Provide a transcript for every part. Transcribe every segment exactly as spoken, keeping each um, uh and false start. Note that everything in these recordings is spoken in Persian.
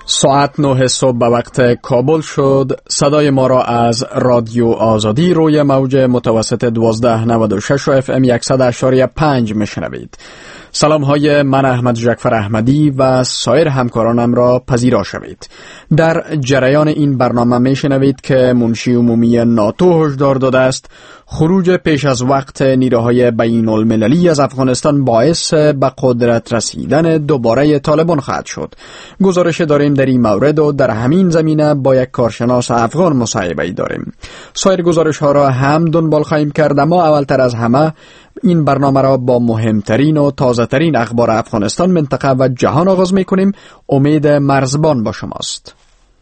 ساعت نه صبح به وقت کابل شد. صدای ما را از رادیو آزادی روی موج متوسط دوازده نود و شش و اف ام صد و اشاری پنج میشنوید. سلام های من احمد جعفر احمدی و سایر همکارانم را پذیرا شوید. در جریان این برنامه میشنوید که منشی عمومی ناتو هشدار داده است خروج پیش از وقت نیروهای بین المللی از افغانستان باعث به قدرت رسیدن دوباره طالبان خواهد شد. گزارش داریم در این مورد و در همین زمینه با یک کارشناس افغان مصاحبه داریم. سایر گزارش ها را هم دنبال خواهیم کرد، اما اولتر از همه این برنامه را با مهمترین و تازه ترین اخبار افغانستان، منطقه و جهان آغاز می کنیم. امید مرزبان با شماست.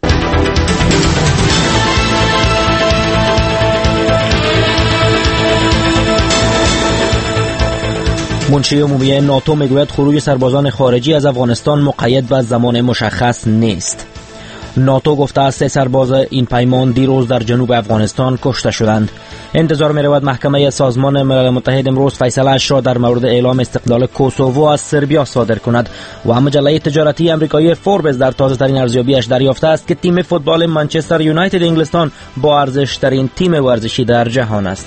منشی عمومی ناتو میگوید خروج سربازان خارجی از افغانستان مقید به زمان مشخص نیست. ناتو گفته است سه سرباز این پیمان دیروز در جنوب افغانستان کشته شدند. انتظار می رود محکمه سازمان ملل متحد امروز فیصله اش را در مورد اعلام استقلال کوسوو از سربیا صادر کند و مجله تجارتی امریکایی فوربس در تازه ترین ارزیابیش دریافته است که تیم فوتبال منچستر یونایتد انگلستان با ارزش ترین تیم ورزشی در جهان است.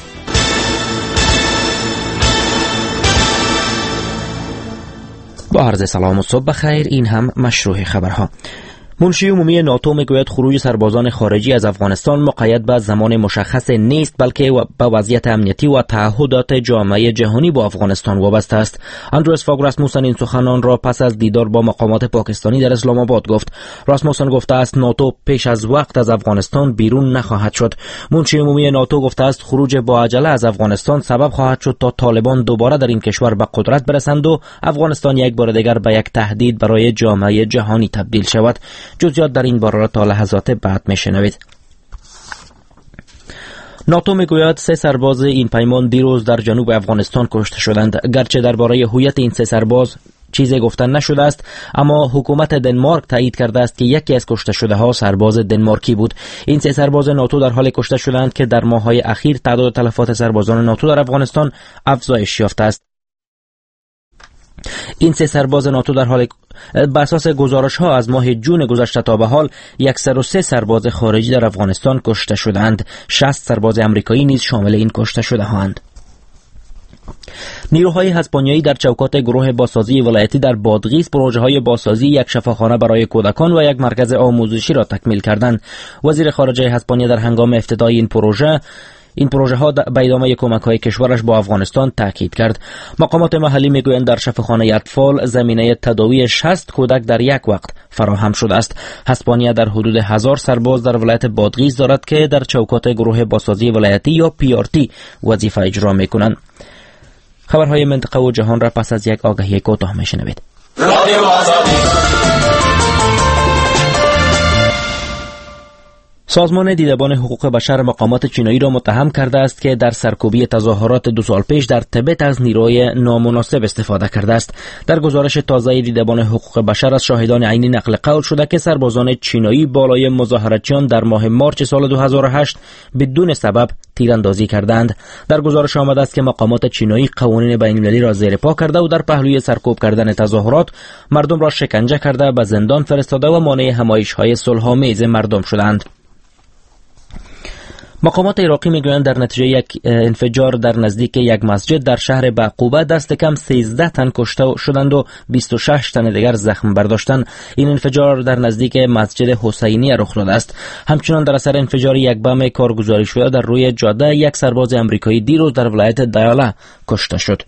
با عرض سلام و صبح بخیر، این هم مشروع خبرها. منشی عمومی ناتو میگوید خروج سربازان خارجی از افغانستان مقید به زمان مشخص نیست، بلکه به وضعیت امنیتی و تعهدات جامعه جهانی با افغانستان وابسته است. اندروس فاگ راسموسن این سخنان را پس از دیدار با مقامات پاکستانی در اسلام آباد گفت. راسموسن گفته است ناتو پیش از وقت از افغانستان بیرون نخواهد شد. منشی عمومی ناتو گفته است خروج با عجله از افغانستان سبب خواهد شد تا طالبان دوباره در این کشور به قدرت برسند و افغانستان یک بار دیگر به یک تهدید برای جامعه جهانی تبدیل شود. جزئیات در این باره را تا لحظات بعد میشنوید. ناتو میگوید سه سرباز این پیمان دیروز در جنوب افغانستان کشته شدند. گرچه درباره هویت این سه سرباز چیزی گفتن نشده است، اما حکومت دنمارک تایید کرده است که یکی از کشته شده ها سرباز دنمارکی بود. این سه سرباز ناتو در حال کشته شدند که در ماه‌های اخیر تعداد تلفات سربازان ناتو در افغانستان افزایش یافته است. این سه سرباز ناتو در حال بر اساس گزارش ها از ماه جون گذشته تا به حال صد و سه سرباز خارجی در افغانستان کشته شدند. شصت سرباز امریکایی نیز شامل این کشته شده هستند. نیروهای هسپانیایی در چوکات گروه بازسازی ولایتی در بادغیس پروژه های بازسازی یک شفاخانه برای کودکان و یک مرکز آموزشی را تکمیل کردند. وزیر خارجه اسپانیا در هنگام افتتاح این پروژه این پروژه ها به ادامه کمک های کشورش با افغانستان تاکید کرد. مقامات محلی میگویند در شفاخانه اطفال زمینه تداوی شصت کودک در یک وقت فراهم شده است. اسپانیا در حدود هزار سرباز در ولایت بادغیس دارد که در چوکات گروه بازسازی ولایتی یا پی آر تی وظیفه اجرا میکنند. خبرهای منطقه و جهان را پس از یک آگهی کوتاه میشنوید. سازمان دیدبان حقوق بشر مقامات چینایی را متهم کرده است که در سرکوبی تظاهرات دو سال پیش در تبت از نیروی نامناسب استفاده کرده است. در گزارش تازه دیدبان حقوق بشر از شاهدان عینی نقل قول شده که سربازان چینایی بالای مظاهراتچیان در ماه مارچ سال دو هزار و هشت بدون سبب تیراندازی کردند. در گزارش آمده است که مقامات چینایی قوانین بین‌المللی را زیر پا کرده و در پهلوی سرکوب کردن تظاهرات مردم را شکنجه کرده، به زندان فرستاده و مانع همایش‌های صلح‌آمیز مردم شدند. مقامات عراقی میگویند در نتیجه یک انفجار در نزدیک یک مسجد در شهر بعقوبه دست کم سیزده تن کشته شدند و بیست و شش تن دیگر زخم برداشتند. این انفجار در نزدیک مسجد حسینیه رخ داده است. همچنان در اثر انفجار یک بم کارگزاری شده در روی جاده یک سرباز امریکایی دیروز در ولایت دیاله کشته شد.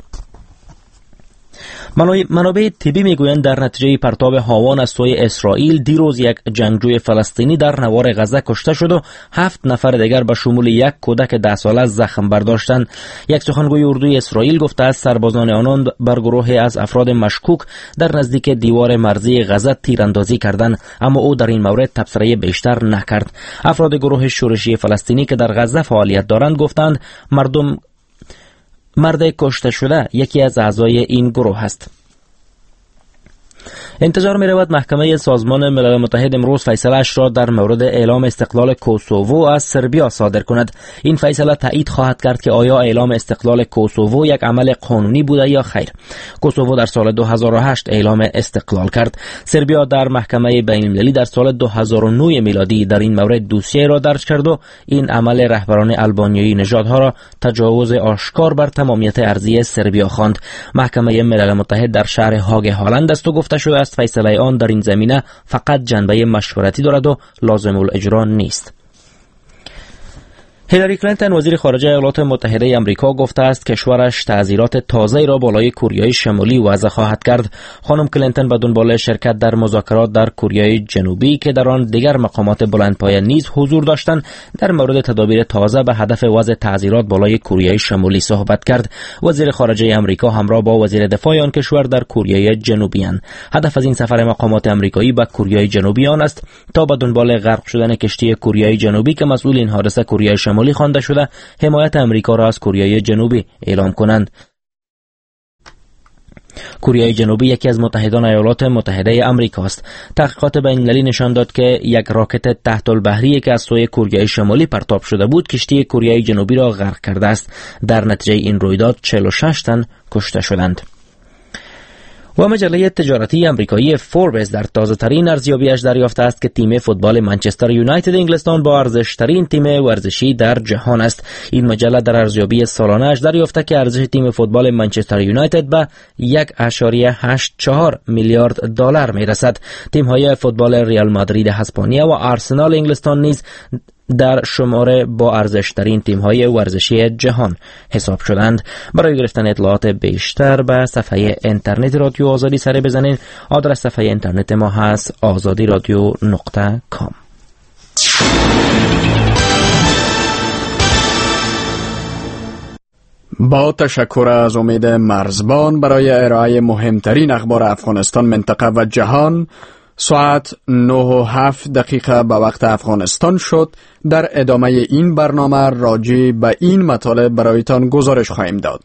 منابع طبی میگویند در نتیجه پرتاب هاوان از سوی اسرائیل دیروز یک جنگجوی فلسطینی در نوار غزه کشته شد و هفت نفر دیگر به شمول یک کودک ده ساله زخم برداشتند. یک سخنگوی اردوی اسرائیل گفته است سربازان آنان بر گروهی از افراد مشکوک در نزدیک دیوار مرزی غزه تیراندازی کردند، اما او در این مورد تبصره بیشتر نکرد. افراد گروه شورشی فلسطینی که در غزه فعالیت دارند گفتند مردم مرد کشته شده یکی از اعضای این گروه است. انتظار می رود محکمه سازمان ملل متحد امروز فیصله‌اش را در مورد اعلام استقلال کوسوو از سربیا صادر کند. این فیصله تایید خواهد کرد که آیا اعلام استقلال کوسوو یک عمل قانونی بوده یا خیر. کوسوو در سال دو هزار و هشت اعلام استقلال کرد. سربیا در محکمه بین‌المللی در سال دو هزار و نه میلادی در این مورد دوسیه را درج کرد و این عمل رهبران آلبانیایی نژادها را تجاوز آشکار بر تمامیت ارضی سربیا خواند. محکمه ملل متحد در شهر هاگ هالند است و گفته شده است فیصله آن در این زمینه فقط جنبه مشورتی دارد و لازم الاجرا نیست. هیلاری کلینتون وزیر خارجه ایالات متحده آمریکا گفته است کشورش تعزیرات تازه‌ای را بالای کره شمالی وضع خواهد کرد. خانم کلینتون به دنبال شرکت در مذاکرات در کره جنوبی که در آن دیگر مقامات بلندپایه نیز حضور داشتند در مورد تدابیر تازه به هدف وضع تعزیرات بالای کره شمالی صحبت کرد. وزیر خارجه آمریکا همراه با وزیر دفاع آن کشور در کره جنوبی اند. هدف از این سفر مقامات آمریکایی به کره جنوبی آن است تا به دنبال غرق شدن کشتی کره جنوبی که مسئول این حادثه کره شمالی خوانده شده حمایت امریکا را از کره جنوبی اعلام کنند. کره جنوبی یکی از متحدان ایالات متحده آمریکا است. تحقیقات بین‌المللی نشان داد که یک راکت تحت البحری که از سوی کره شمالی پرتاب شده بود کشتی کره جنوبی را غرق کرده است. در نتیجه این رویداد چهل و شش تن کشته شدند. و مجله تجارتی امریکایی فوربس در تازه‌ترین ارزیابیش دریافته است که تیم فوتبال منچستر یونایتد انگلستان با ارزش‌ترین تیم ورزشی در جهان است. این مجله در ارزیابی سالانه‌اش دریافته که ارزش تیم فوتبال منچستر یونایتد به یک و هشت چهار میلیارد دلار میرسد. تیم‌های فوتبال ریال مادرید اسپانیا و آرسنال انگلستان نیز در شماره با ارزش‌ترین تیم‌های ورزشی جهان حساب شدند. برای گرفتن اطلاعات بیشتر به صفحه اینترنت رادیو آزادی سر بزنید. آدرس صفحه اینترنت ما هست آزادی رادیو نقطه کام. با تشکر از امید مرزبان برای ارائه مهمترین اخبار افغانستان، منطقه و جهان. ساعت نه و هفت دقیقه به وقت افغانستان شد. در ادامه این برنامه راجع به این مطالب برایتان گزارش خواهیم داد.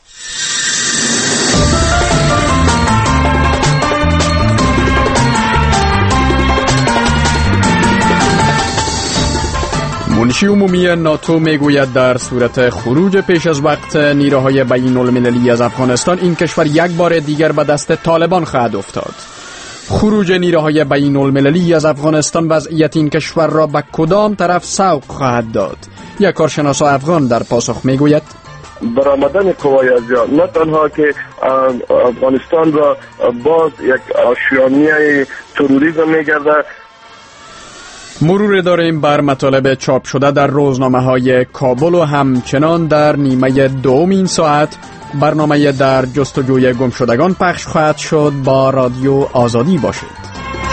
منشی عمومی ناتو میگوید در صورت خروج پیش از وقت نیروهای بین المللی از افغانستان این کشور یک بار دیگر به دست طالبان خواهد افتاد. خروج نیروهای بین المللی از افغانستان وضعیت این کشور را به کدام طرف سوق خواهد داد؟ یک کارشناس افغان در پاسخ میگوید برآمدن قوای ارتش نه تنها که افغانستان را باز یک آشیانه تروریسم میگرده. مرور داریم بر مطالب چاپ شده در روزنامه های کابل و همچنان در نیمه دوم این ساعت برنامه در جستجوی گمشدگان پخش خواهد شد. با رادیو آزادی باشید.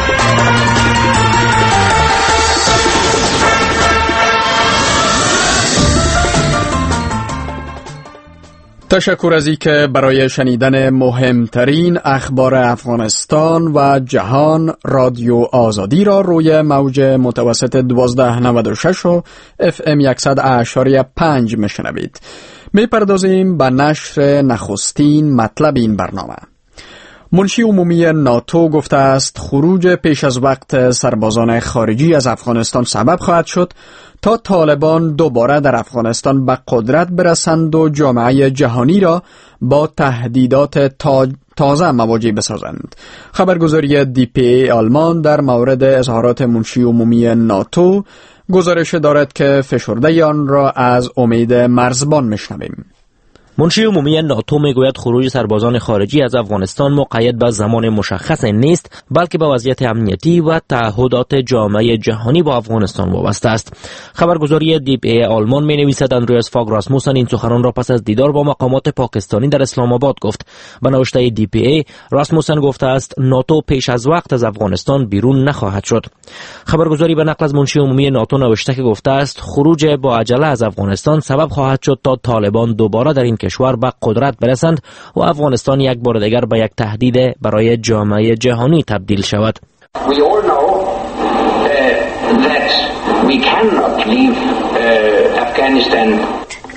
تشکر از اینکه برای شنیدن مهمترین اخبار افغانستان و جهان رادیو آزادی را روی موج متوسط دوازده نود و شش و اف ام صد و پنج میشنوید. میپردازیم به نشر نخستین مطلب این برنامه. منشی عمومی ناتو گفته است خروج پیش از وقت سربازان خارجی از افغانستان سبب خواهد شد تا طالبان دوباره در افغانستان به قدرت برسند و جامعه جهانی را با تهدیدات تازه مواجه بسازند. خبرگزاری دی پی ای آلمان در مورد اظهارات منشی عمومی ناتو گزارش دارد که فشرده آن را از امید مرزبان میشنویم. منشی عمومی ناتو میگوید خروج سربازان خارجی از افغانستان مقید به زمان مشخص نیست، بلکه به وضعیت امنیتی و تعهدات جامعه جهانی با افغانستان وابسته است. خبرگزاری دی پی ای آلمان می نویسد اندریاس فاگ راسموسن این سخنان را پس از دیدار با مقامات پاکستانی در اسلام آباد گفت. به نوشته دی پی ای راسموسن گفته است ناتو پیش از وقت از افغانستان بیرون نخواهد شد. خبرگزاری به نقل از منشی عمومی ناتو نوشته که گفته است خروج با عجله از افغانستان سبب خواهد شد تا طالبان دوباره در این کشور به قدرت برسند و افغانستان یک بار دیگر به یک تهدید برای جامعه جهانی تبدیل شود. We all know uh, that we cannot leave uh, Afghanistan.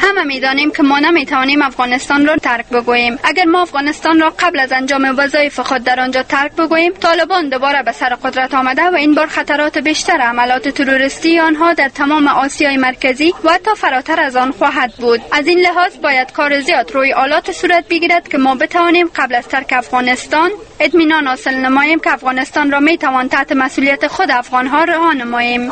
همه میدانیم که ما نمیتوانیم افغانستان را ترک بگوییم. اگر ما افغانستان را قبل از انجام وظایف خود در آنجا ترک بگوییم، طالبان دوباره به سر قدرت آمده و این بار خطرات بیشتر عملات تروریستی آنها در تمام آسیای مرکزی و حتی فراتر از آن خواهد بود. از این لحاظ باید کار زیاد روی آلات صورت بگیرد که ما بتوانیم قبل از ترک افغانستان اطمینان حاصل نماییم که افغانستان را میتوان تحت مسئولیت خود افغانها رها نماییم.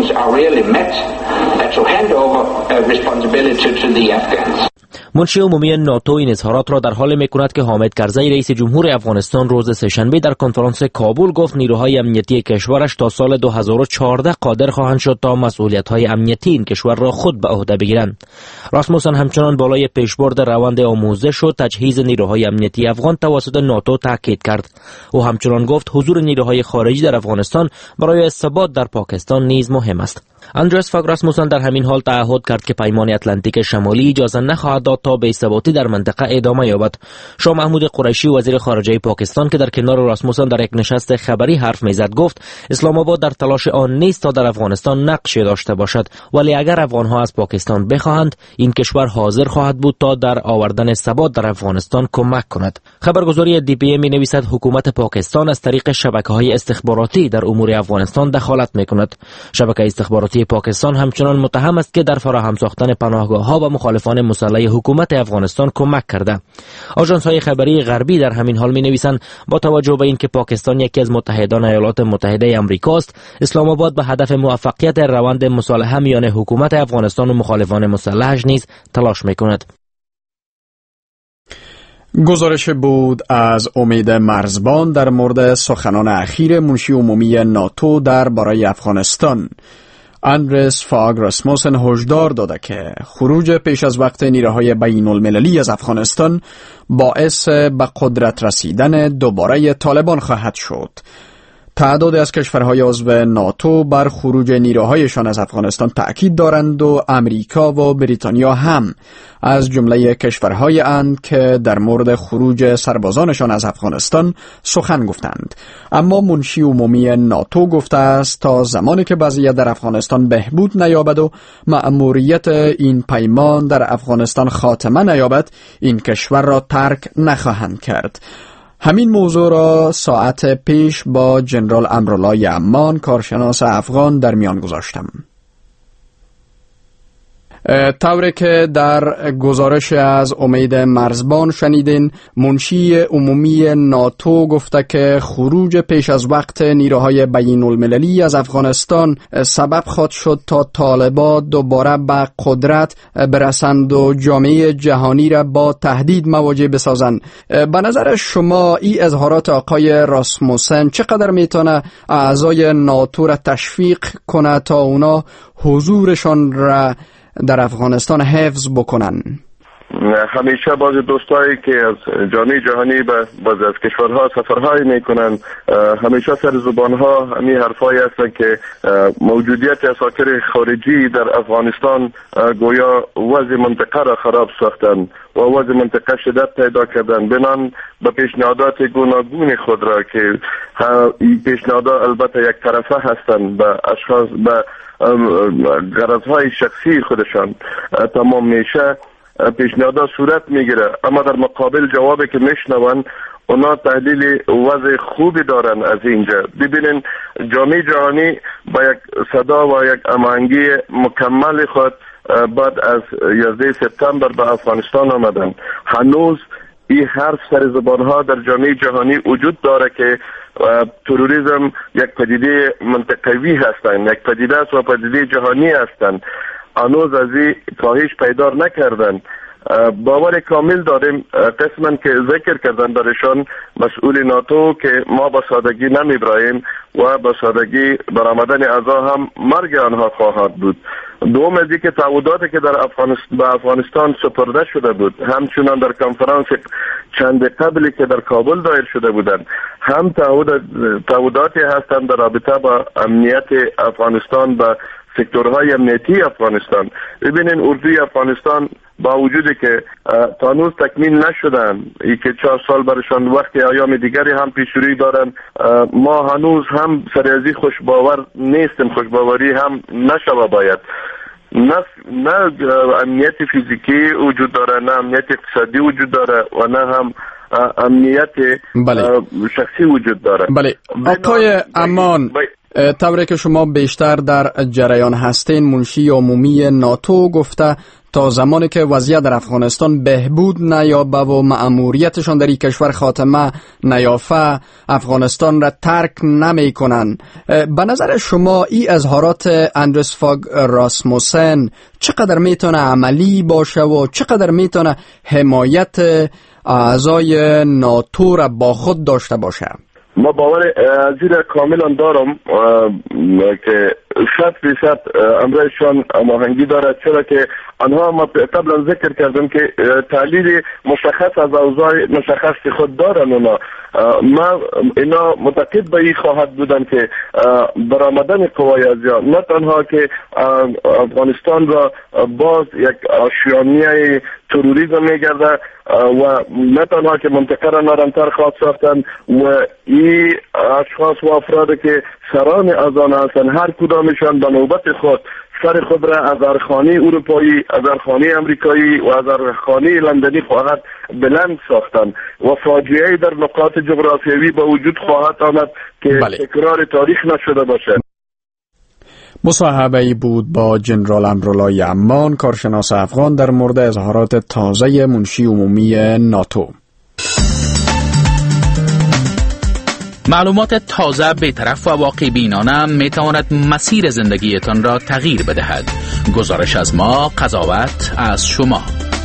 منشی عمومی ناتو این اظهارات را در حال میکند که حامد کرزی رئیس جمهور افغانستان روز سه‌شنبه در کنفرانس کابل گفت نیروهای امنیتی کشورش تا سال دو هزار و چهارده قادر خواهند شد تا مسئولیت‌های امنیتی این کشور را خود به عهده بگیرند. راسموسن همچنان بالای پیشبرد روند آموزش و تجهیز نیروهای امنیتی افغان توسط ناتو تاکید کرد. او همچنان گفت حضور نیروهای خارجی در افغانستان برای ثبات در پاکستان نیز مهم است. اندرس فاگ راسموسن در همین حال تعهد کرد که پیمان اتلانتیک شمالی اجازه نخواهد داد تا بی‌ثباتی در منطقه ادامه یابد. شاه محمود قریشی وزیر خارجه پاکستان که در کنار راسموسن در یک نشست خبری حرف میزد گفت اسلام آباد در تلاش آن نیست تا در افغانستان نقشی داشته باشد، ولی اگر افغانها از پاکستان بخواهند این کشور حاضر خواهد بود تا در آوردن ثبات در افغانستان کمک کند. خبرگزاری دی پی ای می نویسد حکومت پاکستان از طریق شبکه‌های استخباراتی در امور افغانستان دخالت میکند. شبکه استخباراتی پاکستان همچنان متهم است که در فراهم ساختن پناهگاه‌ها و مخالفان مسلح حکومت افغانستان کمک کرده. آژانس‌های خبری غربی در همین حال می‌نویسند با توجه به اینکه پاکستان یکی از متحدان ایالات متحده آمریکا است، اسلام آباد به هدف موفقیت روند مصالحه میان حکومت افغانستان و مخالفان مسلحش نیز تلاش می‌کند. گزارش بود از امید مرزبان در مورد سخنان اخیر منشی عمومی ناتو در برای افغانستان. اندرس فاگ راسموسن هشدار داده که خروج پیش از وقت نیروهای بین المللی از افغانستان باعث به قدرت رسیدن دوباره طالبان خواهد شد. تعداد از کشورهای عضو ناتو بر خروج نیروهایشان از افغانستان تأکید دارند و امریکا و بریتانیا هم از جمله کشورهای اند که در مورد خروج سربازانشان از افغانستان سخن گفتند. اما منشی عمومی ناتو گفته است تا زمانی که وضعیت در افغانستان بهبود نیابد و مأموریت این پیمان در افغانستان خاتمه نیابد، این کشور را ترک نخواهند کرد. همین موضوع را ساعت پیش با جنرال امرالله یعمان کارشناس افغان در میان گذاشتم. طوری که در گزارش از امید مرزبان شنیدین، منشی عمومی ناتو گفته که خروج پیش از وقت نیروهای بین المللی از افغانستان سبب خواهد شد تا طالبان دوباره به قدرت برسند و جامعه جهانی را با تهدید مواجه بسازند. به نظر شما این اظهارات آقای راسموسن چقدر میتونه اعضای ناتو را تشویق کنه تا اونا حضورشان را در افغانستان حفظ بکنن؟ همیشه بعض دوستایی که از جامعه جهانی به بعض از کشورها سفرهای میکنن، همیشه سر زبانها همین حرفایی هستن که موجودیت اساکر خارجی در افغانستان گویا وضع منطقه را خراب ساختن و وضع منطقه شدت پیدا کردن. بنان به پیشنهادات گوناگون خود را که این پیشنهادات البته یک طرفه هستند، به اشخاص به غرضهای شخصی خودشان تمام میشه، پیشنهادات صورت میگیره، اما در مقابل جوابی که میشنون اونا تحلیل وضع خوبی دارن. از اینجا ببینین جامعه جهانی با یک صدا و یک هماهنگی مکمل خود بعد از یازده سپتامبر به افغانستان آمدن. هنوز این حرف سر زبانها در جامعه جهانی وجود داره که تروریسم یک پدیده منطقوی هستند، یک پدیده است و پدیده جهانی هستند. هنوز از این کاهش پیدا نکردن. باور کامل داریم قسما که ذکر کردن درشان مسئول ناتو که ما با سادگی نمیبراییم و با سادگی برآمدن اعضا هم مرگ آنها خواهد بود. دوم از اینکه تعهداتی که در افغانستان به افغانستان سپرده شده بود، همچنان در کنفرانس چند قبلی که در کابل دایر شده بودند، هم تعهداتی هستند در رابطه با امنیت افغانستان با سکتورهای امنیتی افغانستان. ببینین اردوی افغانستان با وجودی که تانوز تکمیل نشدن، ای که چهار سال برشان وقت ایام دیگری هم پیشروی دارن، ما هنوز هم سریازی خوشباور نیستیم، خوشباوری هم نشوه باید. نه نه امنیت فیزیکی وجود داره، نه امنیت اقتصادی وجود داره و نه هم امنیت بله. شخصی وجود داره. بله آقای امان، طوری که شما بیشتر در جریان هستین، منشی عمومی ناتو گفته تا زمانی که وضعیت در افغانستان بهبود نیابه و مأموریتشان در این کشور خاتمه نیافته، افغانستان را ترک نمی کنن. به نظر شما این اظهارات اندرس فاگ راسموسن چقدر میتونه عملی باشه و چقدر میتونه حمایت اعضای ناتو را با خود داشته باشه؟ ما باور زیر کاملا دارم که صد فیصد امرشان هماهنگی دارد، چرا که آنها ما قبلا ذکر کردم که تحلیل مشخص از اوضاع مشخص خود دارن. اونا ما اینا متقید به این خواهد بودن که برآمدن قوای ازیا نه تنها که افغانستان را باز یک آشیانه تروریسم میگرده و نه تنها که منطقه را نرمتر خواهد ساختن و این اشخاص و افراد که سران از آن هستند هر کدامشان به نوبت خود سر خود را از ارخانه اروپایی، از ارخانه امریکایی و از ارخانه لندنی خواهد بلند ساختن و فاجعه در نقاط جغرافیایی به وجود خواهد آمد که بله. تکرار تاریخ نشده باشد. مصاحبه‌ای بود با جنرال امرالله امان، کارشناس افغان، در مورد اظهارات تازه منشی عمومی ناتو. معلومات تازه بی‌طرف و واقع بینانه می تواند مسیر زندگیتان را تغییر بدهد. گزارش از ما، قضاوت از شما.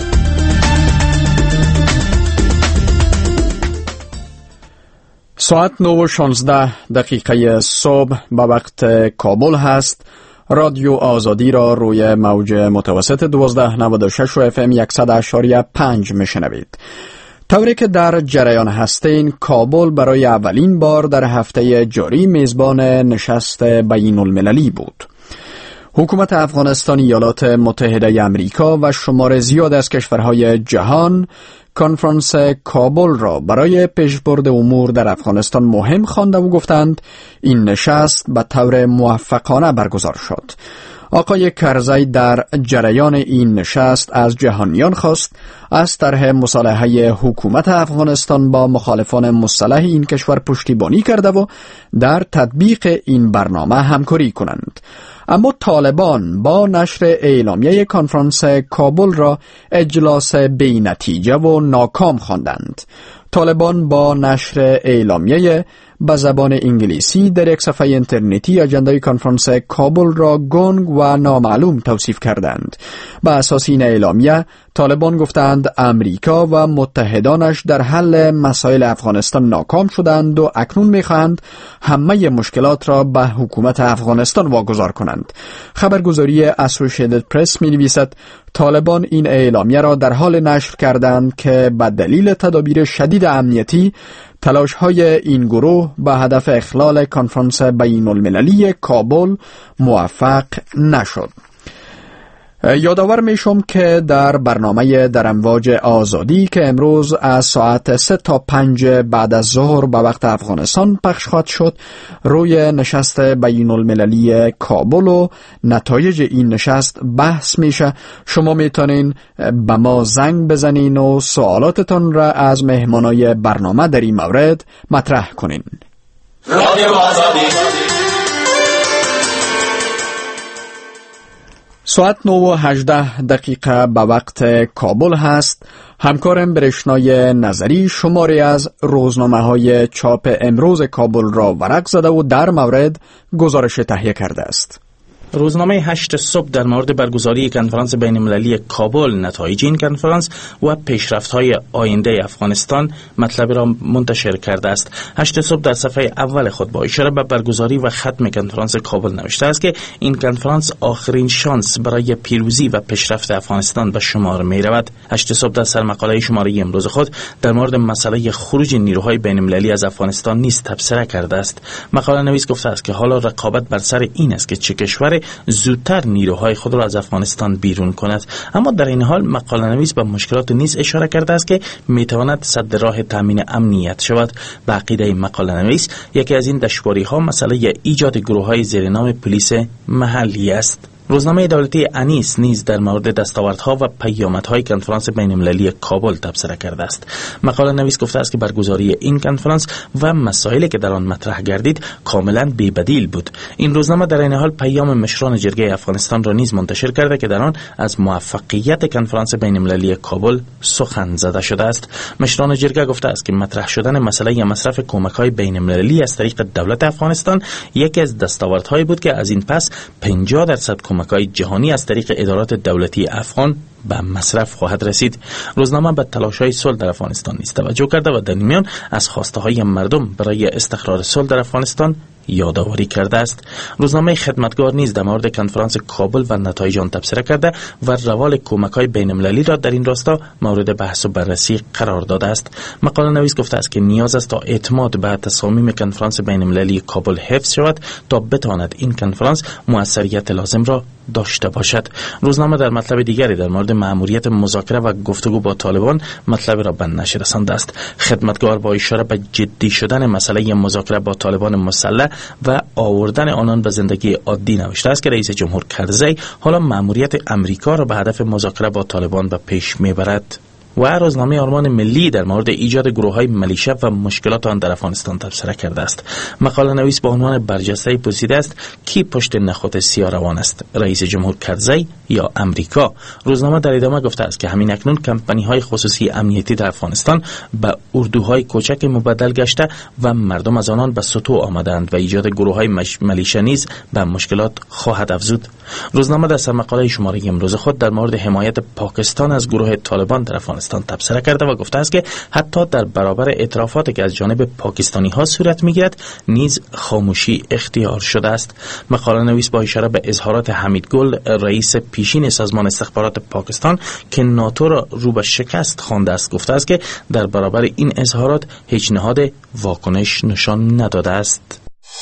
ساعت نه و شانزده دقیقه صبح به وقت کابل هست. رادیو آزادی را روی موج متوسط دوازده نود و شش و اف ام صد و اشاری پنج میشنوید. طوری که در جریان هستین، کابل برای اولین بار در هفته جاری میزبان نشست بین المللی بود. حکومت افغانستان، ایالات متحده امریکا و شمار زیاد از کشورهای جهان کنفرانس کابل را برای پیشبرد امور در افغانستان مهم خوانده و گفتند این نشست به طور موفقانه برگزار شد. آقای کرزی در جریان این نشست از جهانیان خواست از طرح مصالحه حکومت افغانستان با مخالفان مسلح این کشور پشتیبانی کرده و در تطبیق این برنامه همکاری کنند. اما طالبان با نشر اعلامیه کنفرانس کابل را اجلاس بی نتیجه و ناکام خواندند. طالبان با نشر اعلامیه به زبان انگلیسی در یک صفحه اینترنتی اجندای کنفرانس کابل را گنگ و نامعلوم توصیف کردند. به اساس این اعلامیه طالبان گفتند امریکا و متحدانش در حل مسائل افغانستان ناکام شدند و اکنون می‌خواهند همه مشکلات را به حکومت افغانستان واگذار کنند. خبرگزاری اسوسییتد پرس می‌نویسد طالبان این اعلامیه را در حال نشر کردند که به دلیل تدابیر شدید امنیتی تلاش‌های این گروه به هدف اخلال کنفرانس بین المللی کابل موفق نشد. یادآور میشم که در برنامه در امواج آزادی که امروز از ساعت سه تا پنج بعد از ظهر به وقت افغانستان پخش خواهد شد، روی نشست بین المللی کابل و نتایج این نشست بحث میشه. شما میتونین به ما زنگ بزنین و سوالاتتان را از مهمانای برنامه در این مورد مطرح کنین. رادیو آزادی. ساعت نه و هجده دقیقه به وقت کابل هست. همکارم برشنای نظری شماری از روزنامه های چاپ امروز کابل را ورق زده و در مورد گزارش تهیه کرده است. روزنامه هشت صبح در مورد برگزاری کنفرانس بین المللی کابل، نتایج این کنفرانس و پیشرفت‌های آینده افغانستان مطلب را منتشر کرده است. هشت صبح در صفحه اول خود با اشاره به برگزاری و ختم کنفرانس کابل نوشته است که این کنفرانس آخرین شانس برای پیروزی و پیشرفت افغانستان به شمار می رود. هشت صبح در سرمقاله شماره امروز خود در مورد مسئله خروج نیروهای بین المللی از افغانستان نیز تبصره کرده است. مقاله نویس گفته است که حالا رقابت بر سر این است که چه کشور زودتر نیروهای خود را از افغانستان بیرون کند. اما در این حال مقاله نویس به مشکلات نیز اشاره کرده است که میتواند سد راه تامین امنیت شود. به عقیده مقاله نویس یکی از این دشواری‌ها مسئله ایجاد گروه‌های زیر نام پلیس محلی است. روزنامه دولتی انیس نیز در مورد دستاوردها و پیامدهای کنفرانس بین‌المللی کابل تبصره کرده است. مقاله نویس گفته است که برگزاری این کنفرانس و مسائلی که در آن مطرح گردید کاملا بی‌بدیل بود. این روزنامه در این حال پیام مشران جرگه افغانستان را نیز منتشر کرده که در آن از موفقیت کنفرانس بین‌المللی کابل سخن زده شده است. مشران جرگه گفته است که مطرح شدن مسئله مصرف کمک‌های بین‌المللی از طریق دولت افغانستان یکی از دستاوردهایی بود که از این پس پنجاه درصد کمک‌های جهانی از طریق ادارات دولتی افغان به مصرف خواهد رسید. روزنامه به تلاش‌های صلح در افغانستان نیز توجه کرده و در میان از خواسته‌های مردم برای استقرار صلح در افغانستان یادآوری کرده است. روزنامه خدمتگار نیز در مورد کنفرانس کابل و نتایج آن تبصره کرده و روال کمک‌های بین‌المللی را در این راستا مورد بحث و بررسی قرار داده است. مقاله نویس گفته است که نیاز است تا اعتماد به تصامیم کنفرانس بین‌المللی کابل حفظ شود تا بتواند این کنفرانس موثریت لازم را داشته باشد. روزنامه در مطلب دیگری در مورد مأموریت مذاکره و گفتگو با طالبان مطلب را به نشر رسانده است. خدمتگار با اشاره به جدی شدن مسئله مذاکره با طالبان مسلح و آوردن آنان به زندگی عادی نوشته است که رئیس جمهور کرزی حالا مأموریت امریکا را به هدف مذاکره با طالبان به پیش میبرد. و روزنامه آرمان ملی در مورد ایجاد گروه‌های ملیشه و مشکلات آن در افغانستان تبصره کرده است. مقاله نویس با عنوان برجسته پرسیده است کی پشت نخود سیاه روان است، رئیس جمهور کرزی یا امریکا؟ روزنامه در ادامه گفته است که همین اکنون کمپانی‌های خصوصی امنیتی در افغانستان به اردوهای کوچک مبدل گشته و مردم از آنان به سطوح آمدند و ایجاد گروه‌های ملیشه نیز به مشکلات خواهد افزود. روزنامه در سرمقاله شماره امروز خود در مورد حمایت پاکستان از گروه طالبان در افغانستان تبصره کرده و گفته است که حتی در برابر اعترافاتی که از جانب پاکستانی ها صورت میگیرد نیز خاموشی اختیار شده است. مقاله نویس با اشاره به اظهارات حمید گل رئیس پیشین سازمان استخبارات پاکستان که ناتو را رو به شکست خوانده است گفته است که در برابر این اظهارات هیچ نهاد واکنش نشان نداده است.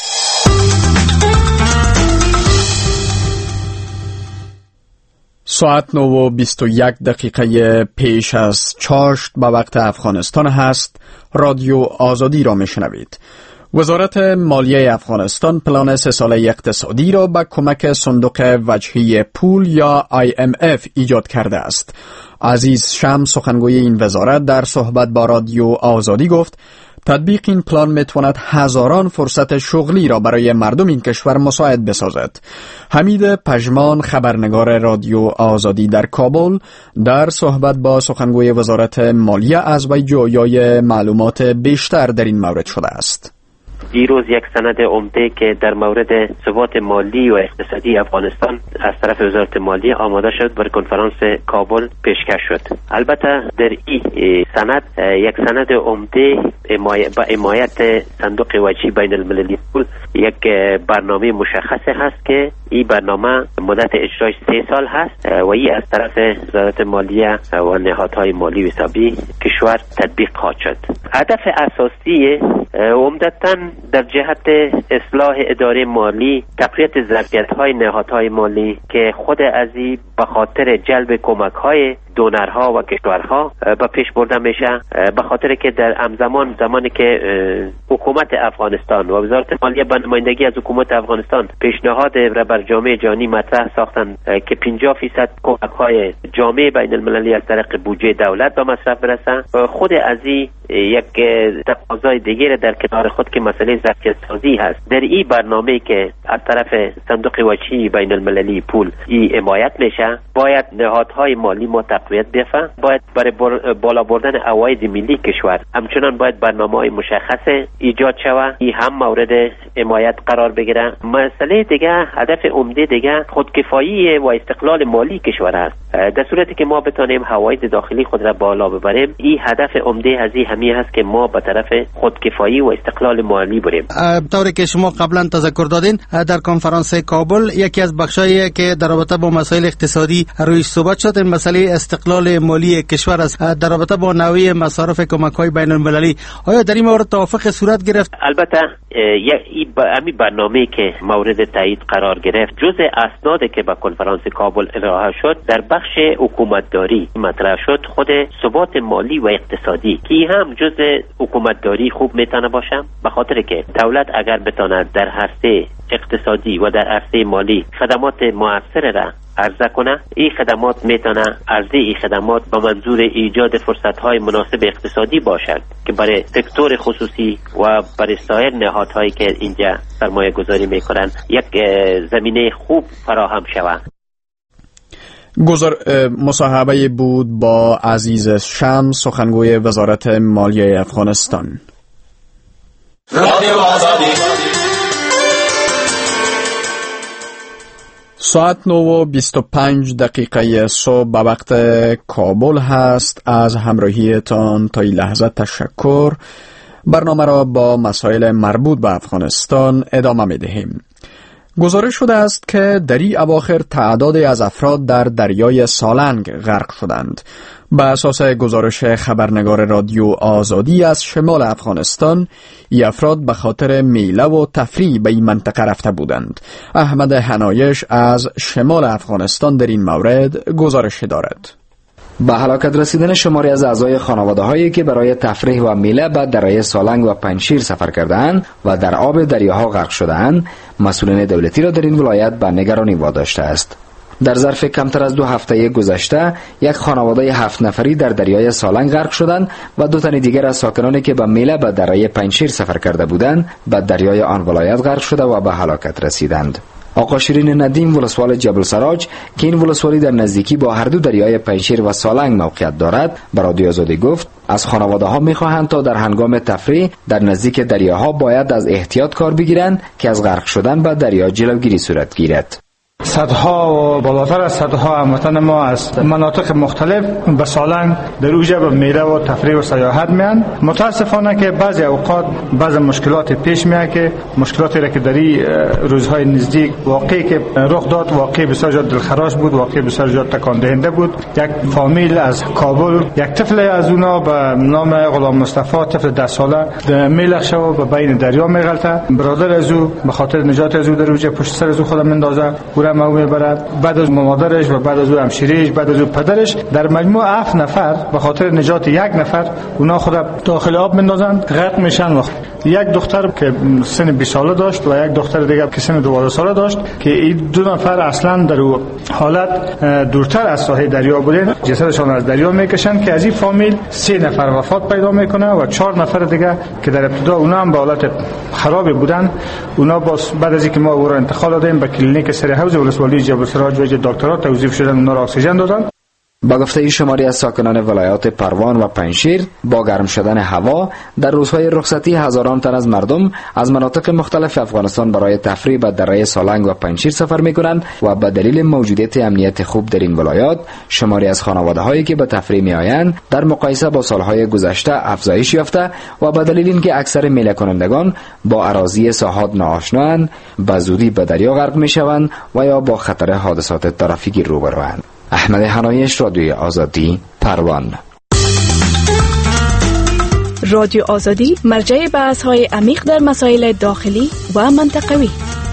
ساعت نه و بیست و یک دقیقه پیش از چاشت به وقت افغانستان هست. رادیو آزادی را میشنوید. وزارت مالیه افغانستان پلان سه ساله اقتصادی را با کمک صندوق وجهی پول یا آی ام اف ایجاد کرده است. عزیز شم سخنگوی این وزارت در صحبت با رادیو آزادی گفت تطبیق این پلان میتواند هزاران فرصت شغلی را برای مردم این کشور مساعد بسازد. حمید پژمان خبرنگار رادیو آزادی در کابل در صحبت با سخنگوی وزارت مالیه از وی جویای معلومات بیشتر در این مورد شده است. دیروز یک سند عمده که در مورد ثبات مالی و اقتصادی افغانستان از طرف وزارت مالیه آماده شد بر کنفرانس کابل پیشکش شد. البته در این سند یک سند عمده با حمایت صندوق وجهی بین المللی پول یک برنامه مشخص هست که این برنامه مدت اجراش سه سال هست و این از طرف وزارت مالیه و نهادهای مالی و حسابی کشور تطبیق خواهد شد. هدف اساسی عمدتاً در جهت اصلاح اداره مالی، تقویت ظرفیت‌های نهادهای مالی که خود از این به خاطر جلب کمک‌های دونرها و کشورها به پیش برده میشه، به خاطر که در همزمان زمانی که حکومت افغانستان و وزارت مالیه به نمایندگی از حکومت افغانستان پیشنهاد را بر جامعه جهانی مطرح ساختن که پنجاه درصد کمک‌های جامعه بین المللی از طریق بودجه دولت به مصرف برسه، خود از این یک تقاضای دیگه در کنار خود که مسئله ظرفیت‌سازی هست. در این برنامه که از طرف صندوق وجهی بین المللی پول ای حمایت میشه، باید نهادهای مالی ما تقویت بیفته، باید برای بالا بردن عواید ملی کشور همچنان باید برنامه‌های مشخص ایجاد شود، این هم مورد حمایت قرار بگیره. مسئله دیگه، هدف عمده دیگه خودکفایی و استقلال مالی کشور است. در صورتی که ما بتونیم عواید داخلی خود را بالا ببریم، این هدف عمده از این همین هست که ما به طرف خودکفایی و استقلال مالی بریم. طوری که شما قبلا تذکر دادین، در کنفرانس کابل یکی از بخشایی که در رابطه با مسائل اقتصادی رویش صحبت شد این مسئله استقلال مالی کشور است در رابطه با نوع مصارف کمک‌های بین‌المللی. آیا در این مورد توافق صورت گرفت؟ البته این برنامه‌ای که مورد تایید قرار گرفت جزء اسنادی که به کنفرانس کابل ارائه شد در بخش حکومتداری مطرح شد، خود ثبات مالی و اقتصادی که هم هم جزء حکومتداری خوب میتونه باشه، به خاطر که دولت اگر بتونه در عرصه اقتصادی و در عرصه مالی خدمات مؤثر را عرضه کنه، این خدمات میتونه عرضه این خدمات به منظور ایجاد فرصت‌های مناسب اقتصادی باشد که برای سکتور خصوصی و برای سایر نهادهایی که اینجا سرمایه گذاری میکنن یک زمینه خوب فراهم شود. گزار مصاحبه بود با عزیز شمس، سخنگوی وزارت مالیه افغانستان. رادیو آزادی. ساعت نه و بیست و پنج دقیقه صبح به وقت کابل هست. از همراهیتان تا این لحظه تشکر. برنامه را با مسائل مربوط به افغانستان ادامه می دهیم. گزارش شده است که در این اواخر تعدادی از افراد در دریای سالنگ غرق شدند. به اساس گزارش خبرنگار رادیو آزادی از شمال افغانستان، این افراد به خاطر میله و تفریح به این منطقه رفته بودند. احمد حنایش از شمال افغانستان در این مورد گزارش دارد. به هلاکت رسیدن شماری از اعضای خانواده هایی که برای تفریح و میله به دریای سالنگ و پنجشیر سفر کردند و در آب دریاها غرق شدند، مسئولین دولتی را در این ولایت به نگرانی واداشته است. در ظرف کمتر از دو هفته گذشته یک خانواده هفت نفری در دریای سالنگ غرق شدند و دو تن دیگر از ساکنانی که به میله به دریای پنجشیر سفر کرده بودند به دریای آن ولایت غرق شده و به هلاکت رسیدند. آقا شیرین ندیم، ولسوال جبل سراج که این ولسوالی در نزدیکی با هر دو دریای پنجشیر و سالنگ موقعیت دارد، به رادیو آزادی گفت از خانواده ها میخواهند تا در هنگام تفریح در نزدیک دریاها باید از احتیاط کار بگیرند که از غرق شدن به دریا جلوگیری صورت گیرد. صدها و بالاتر از صدها هموطن ما از مناطق مختلف به سالنگ در اوجه به میله و تفریح و سیاحت میان. متاسفانه که بعضی اوقات بعضی مشکلات پیش میاد که مشکلاتی را که در این روزهای نزدیک واقعی که رخ داد، واقعی بسیار زیاد دلخراش بود، واقعی بسیار زیاد تکان دهنده بود. یک فامیل از کابل، یک طفل از اونا به نام غلام مصطفی، طفل ده ساله، در میله شو و بین دریا میغلطه. برادر از او به خاطر نجات از او در اوجه پشت سر از او خودم اندازه ما میبرد. بعد از مادرش و بعد از او همشیرش، بعد از او پدرش، در مجموع هفت نفر به خاطر نجات یک نفر اونا خود داخل آب میندازند، غرق میشن. وقت یک دختر که سن بیست ساله داشت و یک دختر دیگه که سن دوازده ساله داشت که این دو نفر اصلا در او حالت دورتر از ساحل دریا بودن، جسدشان از دریا میکشن که از این فامیل سه نفر وفات پیدا میکنه و چهار نفر دیگه که در ابتدا اونا هم به حالت خراب بودن، اونا باز بعد از اینکه ما او را انتقال دادیم به کلینیک سر حوض ولسوالی جبل سراج و دکترها توظیف شدن، اونا را اکسیژن دادن. با گفته شماری از ساکنان ولایات پروان و پنجشیر، با گرم شدن هوا در روزهای رخصتی هزاران تن از مردم از مناطق مختلف افغانستان برای تفریح به دریای سالنگ و پنجشیر سفر می‌کنند و به دلیل موجودیت امنیت خوب در این ولایات، شماری از خانواده‌هایی که به تفریح می‌آیند در مقایسه با سالهای گذشته افزایش یافته و به دلیل اینکه اکثر میله کنندگان با اراضی ساحات ناآشنااند، به زودی به دریا غرق می‌شوند و یا با خطر حادثات ترافیکی روبروند. احمد حنایش، رادیو آزادی، پروان. رادیو آزادی مرجع بحث‌های عمیق در مسائل داخلی و منطقوی.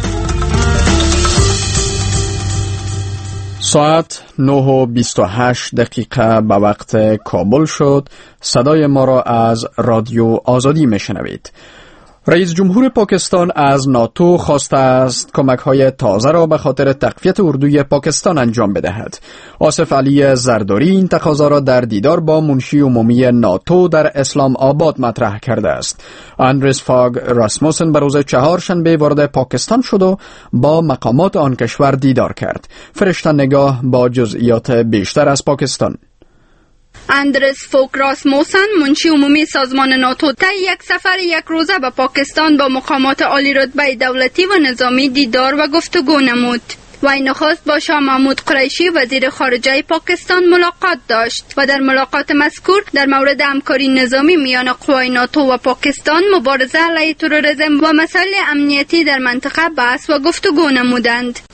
ساعت نه و بیست و هشت دقیقه به وقت کابل شد. صدای ما را از رادیو آزادی میشنوید. رئیس جمهور پاکستان از ناتو خواسته است کمک‌های تازه را به خاطر تقویت اردوی پاکستان انجام بدهد. آصف علی زرداری این تقاضا را در دیدار با منشی عمومی ناتو در اسلام آباد مطرح کرده است. اندرس فاگ راسموسن به روز چهارشنبه وارد پاکستان شد و با مقامات آن کشور دیدار کرد. فرشته نگاه با جزئیات بیشتر از پاکستان. اندرس فوک راسموسن، منشی عمومی سازمان ناتو، طی یک سفر یک روزه به پاکستان با مقامات عالی رتبه دولتی و نظامی دیدار و گفتگو نمود. وی نخست با شاه محمود قریشی وزیر خارجه پاکستان ملاقات داشت و در ملاقات مذکور در مورد همکاری نظامی میان قوای ناتو و پاکستان، مبارزه علیه تروریسم و مسائل امنیتی در منطقه بحث و گفتگو نمودند.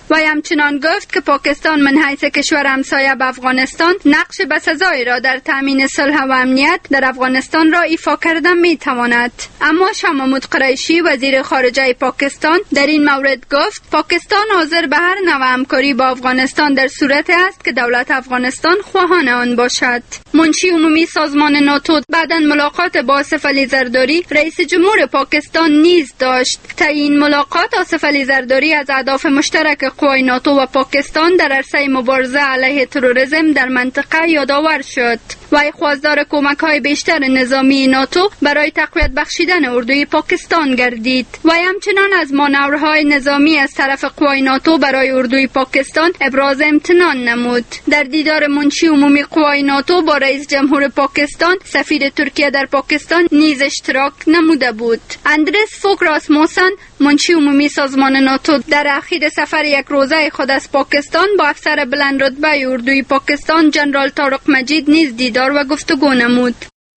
و همچنان گفت که پاکستان من حیث کشور همسایه به افغانستان نقش بسزایی را در تامین صلح و امنیت در افغانستان را ایفا کردن می تواند. اما شاه محمود قریشی وزیر خارجه پاکستان در این مورد گفت پاکستان حاضر به هر نوع همکاری با افغانستان در صورت است که دولت افغانستان خواهان آن باشد. منشی عمومی سازمان ناتو بعداً ملاقات با آصف علی زرداری رئیس جمهور پاکستان نیز داشت. تا این ملاقات آصف علی زرداری از اهداف مشترک قوای ناتو و پاکستان در عرصه مبارزه علیه تروریسم در منطقه یادآور شد. وی خواستار کمک‌های بیشتر نظامی ناتو برای تقویت بخشیدن اردوی پاکستان گردید. وی همچنان از مانورهای نظامی از طرف قوای ناتو برای اردوی پاکستان ابراز امتنان نمود. در دیدار منشی عمومی قوای ناتو با رئیس جمهور پاکستان سفیر ترکیه در پاکستان نیز اشتراک نموده بود. اندرس فوک راسموسن منشی عمومی سازمان ناتو در اخیر سفر یک روزه خود از پاکستان با افسر بلند رتبه اردوی پاکستان جنرال طارق مجید نیز دیدار و گفتگو نمود.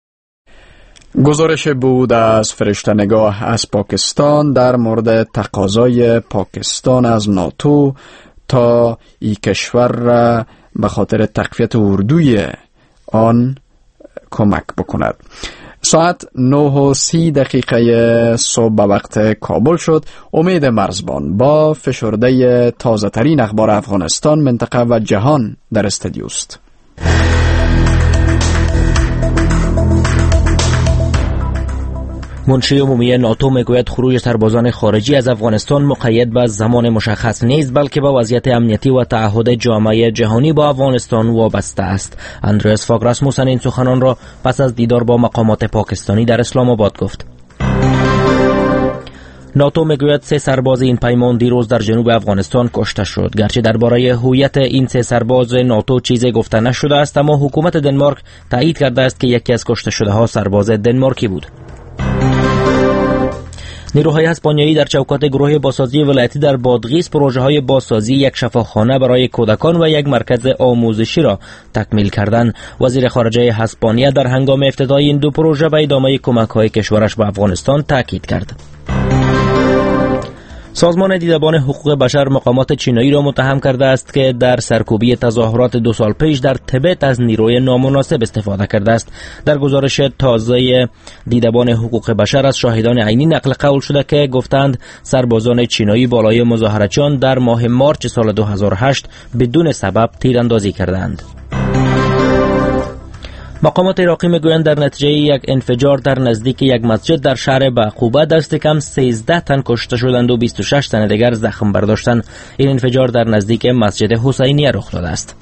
گزارش بود از فرشته نگاه از پاکستان در مورد تقاضای پاکستان از ناتو تا این کشور را به خاطر تقویت اردوی آن کمک بکند. ساعت نه و سی دقیقه صبح به وقت کابل شد. امید مرزبان با فشرده تازه ترین اخبار افغانستان، منطقه و جهان در استودیوست. منشی عمومی ناتو میگوید خروج سربازان خارجی از افغانستان مقید به زمان مشخص نیست، بلکه به وضعیت امنیتی و تعهد جامعه جهانی با افغانستان وابسته است. اندرس فاگ راسموسن این سخنان را پس از دیدار با مقامات پاکستانی در اسلام آباد گفت. ناتو میگوید سه سرباز این پیمان دیروز در جنوب افغانستان کشته شد. گرچه درباره هویت این سه سرباز ناتو چیزی گفته نشده است، اما حکومت دنمارک تایید کرده است که یکی از کشته شده ها سرباز دنمارکی بود. نیروهای اسپانیایی در چوکات گروه بازسازی ولایتی در بادغیس پروژه های بازسازی یک شفاخانه برای کودکان و یک مرکز آموزشی را تکمیل کردند. وزیر خارجه اسپانیا در هنگام افتتاح این دو پروژه به ادامه کمک های کشورش به افغانستان تاکید کرد. سازمان دیدبان حقوق بشر مقامات چینایی را متهم کرده است که در سرکوبی تظاهرات دو سال پیش در تبت از نیروی نامناسب استفاده کرده است. در گزارش تازه دیدبان حقوق بشر از شاهدان عینی نقل قول شده که گفتند سربازان چینایی بالای مظاهرچیان در ماه مارچ سال دو هزار و هشت بدون سبب تیراندازی کردند. مقامات عراقی میگویند در نتیجه یک انفجار در نزدیک یک مسجد در شهر بعقوبه دست کم سیزده تن کشته شدند و بیست و شش تن دیگر زخم برداشتند. این انفجار در نزدیک مسجد حسینیه رخ داده است.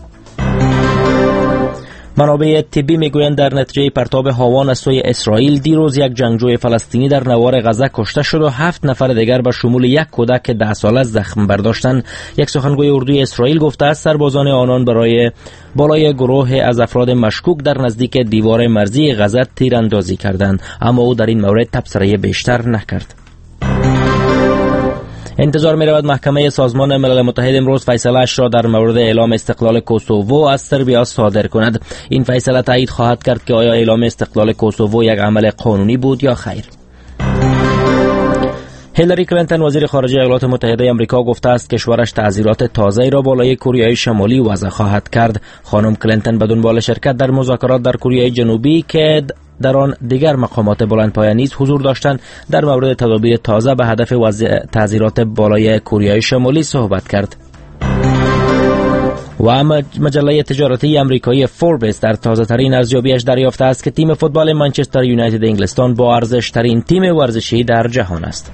منابع طبی میگویند در نتیجه پرتاب هاوان از سوی اسرائیل دیروز یک جنگجوی فلسطینی در نوار غزه کشته شد و هفت نفر دیگر به شمول یک کودک ده ساله زخم برداشتند. یک سخنگوی اردوی اسرائیل گفته است سربازان آنان برای بالای گروه از افراد مشکوک در نزدیک دیوار مرزی غزه تیراندازی کردند، اما او در این مورد تبصره بیشتر نکرد. انتظار می رود محکمه سازمان ملل متحد امروز فیصله اش را در مورد اعلام استقلال کوسوو از سربیا صادر کند. این فیصله تایید خواهد کرد که آیا اعلام استقلال کوسوو یک عمل قانونی بود یا خیر. هیلاری کلینتون وزیر خارجه ایالات متحده آمریکا گفته است کشورش تعزیرات تازه‌ای را بالای کره شمالی وضع خواهد کرد. خانم کلینتون به دنبال شرکت در مذاکرات در کره جنوبی که در آن دیگر مقامات بلندپایه نیز حضور داشتند در مورد تدابیر تازه به هدف وضع تعزیرات بالای کره شمالی صحبت کرد. و مجله تجارتی امریکایی فوربس در تازه ترین ارزیابیش دریافته است که تیم فوتبال منچستر یونایتد انگلستان با ارزش ترین تیم ورزشی در جهان است.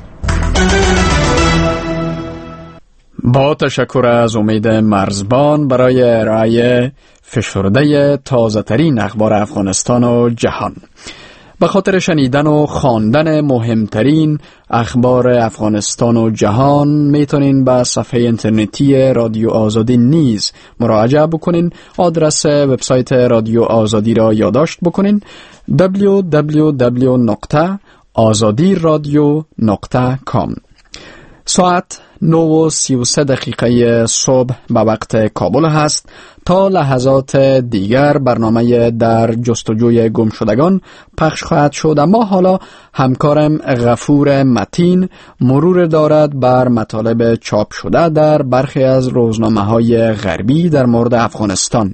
با تشکر از امید مرزبان برای ارائه فشرده تازه ترین اخبار افغانستان و جهان. به خاطر شنیدن و خواندن مهمترین اخبار افغانستان و جهان میتونین به صفحه اینترنتی رادیو آزادی نیز مراجعه بکنین. آدرس وبسایت رادیو آزادی را یادداشت بکنین: دبلیو دبلیو دبلیو دات آزادی رادیو دات کام. ساعت نه و سی و سه دقیقه صبح به وقت کابل هست. تا لحظات دیگر برنامه در جستجوی گمشدگان پخش خواهد شد، اما حالا همکارم غفور متین مرور دارد بر مطالب چاپ شده در برخی از روزنامه‌های غربی در مورد افغانستان.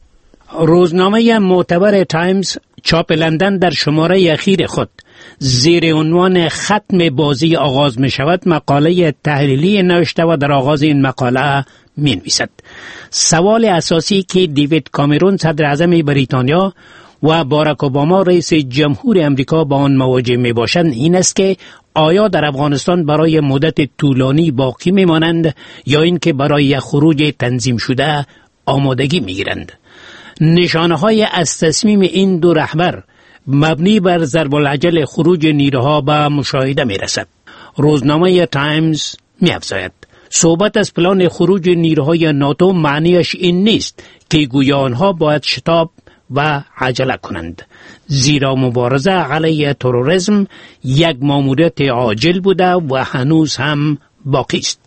روزنامه معتبر تایمز چاپ لندن در شماره اخیر خود زیر عنوان ختم بازی آغاز می شود مقاله تحلیلی نوشته و در آغاز این مقاله می نویسد: سوال اساسی که دیوید کامرون صدر اعظم بریتانیا و باراک اوباما رئیس جمهور امریکا با آن مواجه می باشند این است که آیا در افغانستان برای مدت طولانی باقی می مانند یا اینکه برای خروج تنظیم شده آمادگی می گیرند. نشانه های از تصمیم این دو رهبر مبنی بر ضرب العجل خروج نیروها به مشاهده می رسد. روزنامه تایمز می افزاید: صحبت از پلان خروج نیروهای ناتو معنیش این نیست که گویا آنها باید شتاب و عجله کنند، زیرا مبارزه علیه تروریسم یک ماموریت عاجل بوده و هنوز هم باقی است.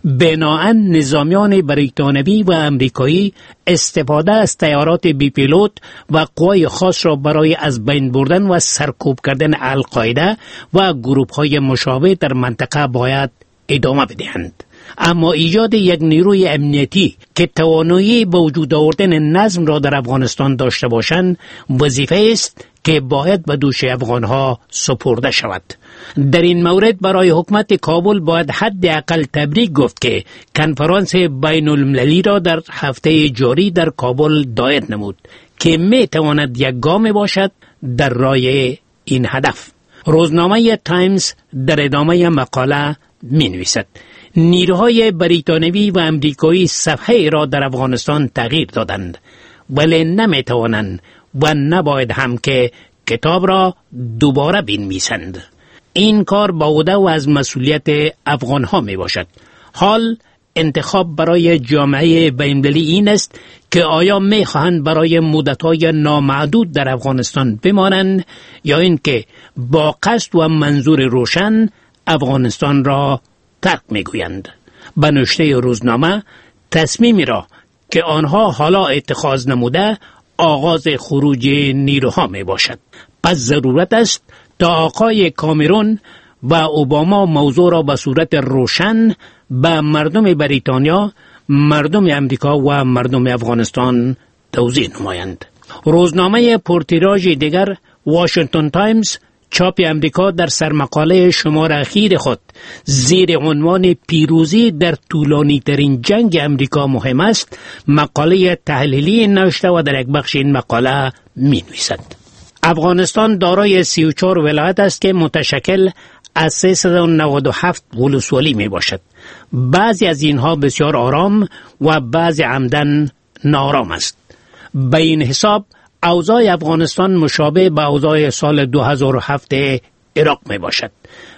بناهن نظامیان بریتانوی و امریکایی استفاده از طیارات بی پیلوت و قوای خاص را برای از بین بردن و سرکوب کردن القاعده و گروه‌های مشابه در منطقه باید ادامه بدهند. اما ایجاد یک نیروی امنیتی که توانایی به وجود آوردن نظم را در افغانستان داشته باشند وظیفه است که باید به دوش افغانها سپرده شود. در این مورد برای حکومت کابل باید حداقل تبریک گفت که کنفرانس بین المللی را در هفته جاری در کابل دایر نمود که می تواند یک گام باشد در راه این هدف. روزنامه تایمز در ادامه مقاله می نویسد: نیروهای بریتانوی و امریکایی صفحه را در افغانستان تغییر دادند، ولی نمی توانند و نباید هم که کتاب را دوباره بنویسند. این کار با عهده و از مسئولیت افغانها می باشد. حال انتخاب برای جامعه بین‌المللی این است که آیا می خواهند برای مدت‌های نامحدود در افغانستان بمانند یا اینکه با قصد و منظور روشن افغانستان را ترک می گویند. به نوشته روزنامه تصمیمی را که آنها حالا اتخاذ نموده آغاز خروج نیروها می باشد. پس ضرورت است تا آقای کامرون و اوباما موضوع را به صورت روشن به مردم بریتانیا، مردم امریکا و مردم افغانستان توضیح نمایند. روزنامه پرتیراژ دیگر واشنگتن تایمز چاپ امریکا در سرمقاله شمار اخیر خود زیر عنوان پیروزی در طولانی ترین جنگ امریکا مهم است مقاله تحلیلی نوشته و در یک بخش این مقاله می نویسد: افغانستان دارای سی و چهار ولایت است که متشکل از سیصد و نود و هفت ولسوالی می باشد. بعضی از اینها بسیار آرام و بعضی عمدن ناآرام است. به این حساب اوضاع افغانستان مشابه به اوضاع سال دو هزار و هفت عراق می باشد.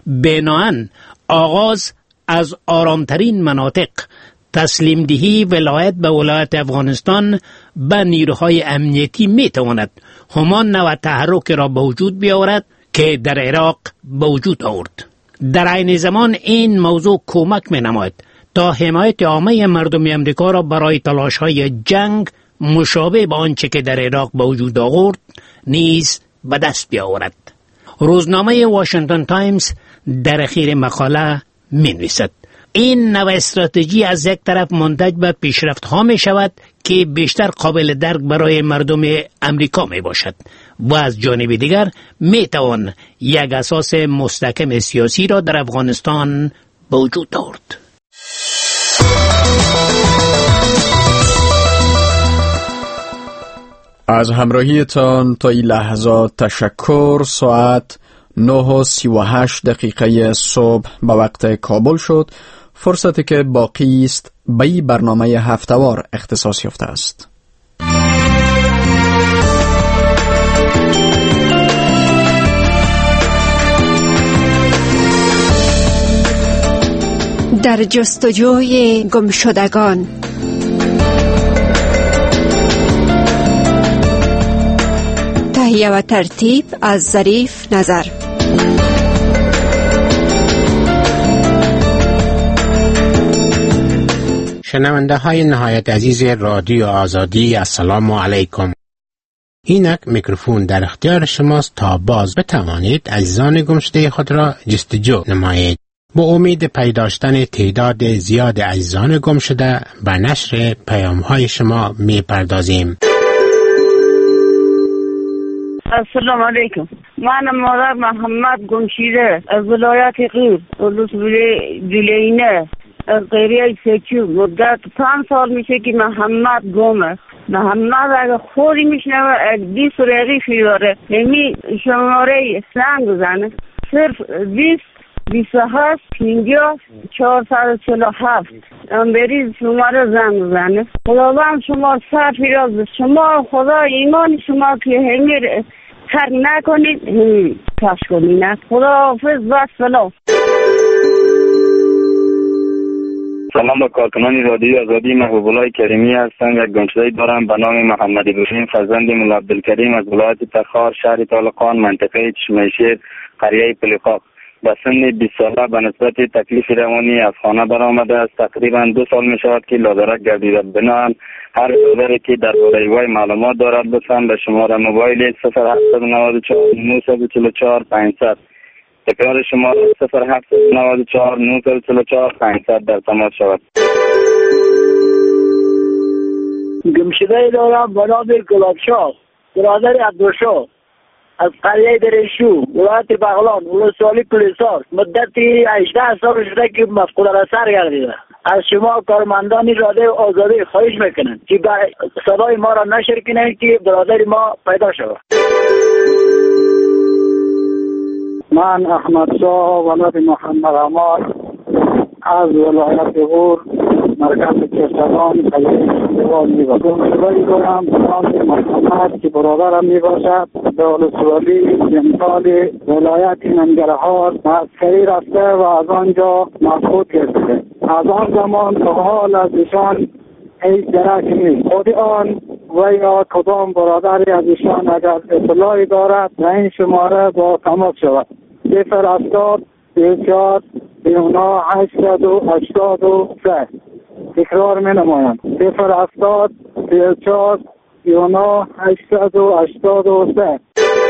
بناهن آغاز از آرامترین مناطق، تسلیم دهی ولایت به ولایت افغانستان به نیروهای امنیتی می تواند همان نوع تحرک را به وجود بیاورد که در عراق به وجود آورد. در عین زمان این موضوع کمک می نماید تا حمایت عامه مردم امریکا را برای تلاش های جنگ مشابه به آنچه که در عراق به وجود آورد نیز به دست بیاورد. روزنامه واشنگتن تایمز در اخیر مقاله می نویسد: این نوع استراتژی از یک طرف منتج به پیشرفت ها می شود که بیشتر قابل درک برای مردم امریکا می باشد و از جانب دیگر می توان یک اساس مستحکم سیاسی را در افغانستان به وجود آورد. از همراهیتان تا این لحظات تشکر. ساعت نه و سی و هشت دقیقه صبح به وقت کابل شد. فرصتی که باقی است به این برنامه هفته‌وار اختصاص یافته است. در جستجوی گمشدگان. تهیه و ترتیب از ظریف نظر. شنونده های نهایت عزیز رادیو آزادی، السلام علیکم. اینک میکروفون در اختیار شماست تا باز بتوانید عزیزان گمشده خود را جستجو نمایید. با امید پیداشتن تعداد زیاد عزیزان گمشده به نشر پیام های شما می پردازیم. السلام علیکم. من مادر محمد گمشیده از ولایت غیر ولسوالی جلینه از قریه سچو. مدت پنج سال میشه که محمد گمه. محمد اگه خوری میشنوه اگه بیست رقیفی داره همی شماره زنگ بزنه صرف بیست بیست و هشت پنجاه چهارصد و چهل و هفت ام بریز شماره زنگ بزنه. خداوند شما سر پیراز شما خدا ایمان شما که همی ترک نکنید همی کش کنید. خدا حافظ و سلام. سلام به کارکنان رادیو آزادی. محبوب الله کریمی هستم. یک گمشده دارم به نام محمد ابراهیم فرزند مولا عبدالکریم از ولایت تخار، شهر طالقان، منطقه چشمه‌شیر، قریه پلیخاک. به سن بیست ساله به نسبت تکلیف روانی از خانه برآمده است. تقریبا دو سال می شود که لادرک گردیده. بنابراین هر برادری که درباره وی معلومات دارد لطفاً به شماره موبایل صفر هفت نه چهار نه چهار چهار پانصد تکرار شماره صفر هفت نه چهار نه چهار چهار پانصد در تماس شود. گمشده دارم به نام گلابشاه، برادر عبدالشاه از قریه درشو، ولایت بغلان، ولسوالی کلیسار. مدتی هجده سال شده که مفقود الاثر گردیده. از شما کارمندان رادیو آزادی خواهش میکنند که صدای ما را نشر کنند که برادر ما پیدا شود. من احمد شاه ولد محمد عمار از ولایت غور، مرکز کشتگان، قلیه شمال میباشد. گمشده‌ای دارم به نام محمد که برادرم میباشد. به ولسوالی جمتال ولایت ننگرهار عسکری رفته و از آنجا مفقود گشته. از آن زمان تا حال از ایشان هیچ درک نیست. خود آن و یا کدام برادری از ایشان اگر اطلاعی دارد و این شماره با تماس شود. صفر هفتاد سی چهار سی نه هشتصد و هشتاد و سه. تکرار می نمایم صفر هفتاد سی چهار سی نه هشتصد و هشتاد و سه.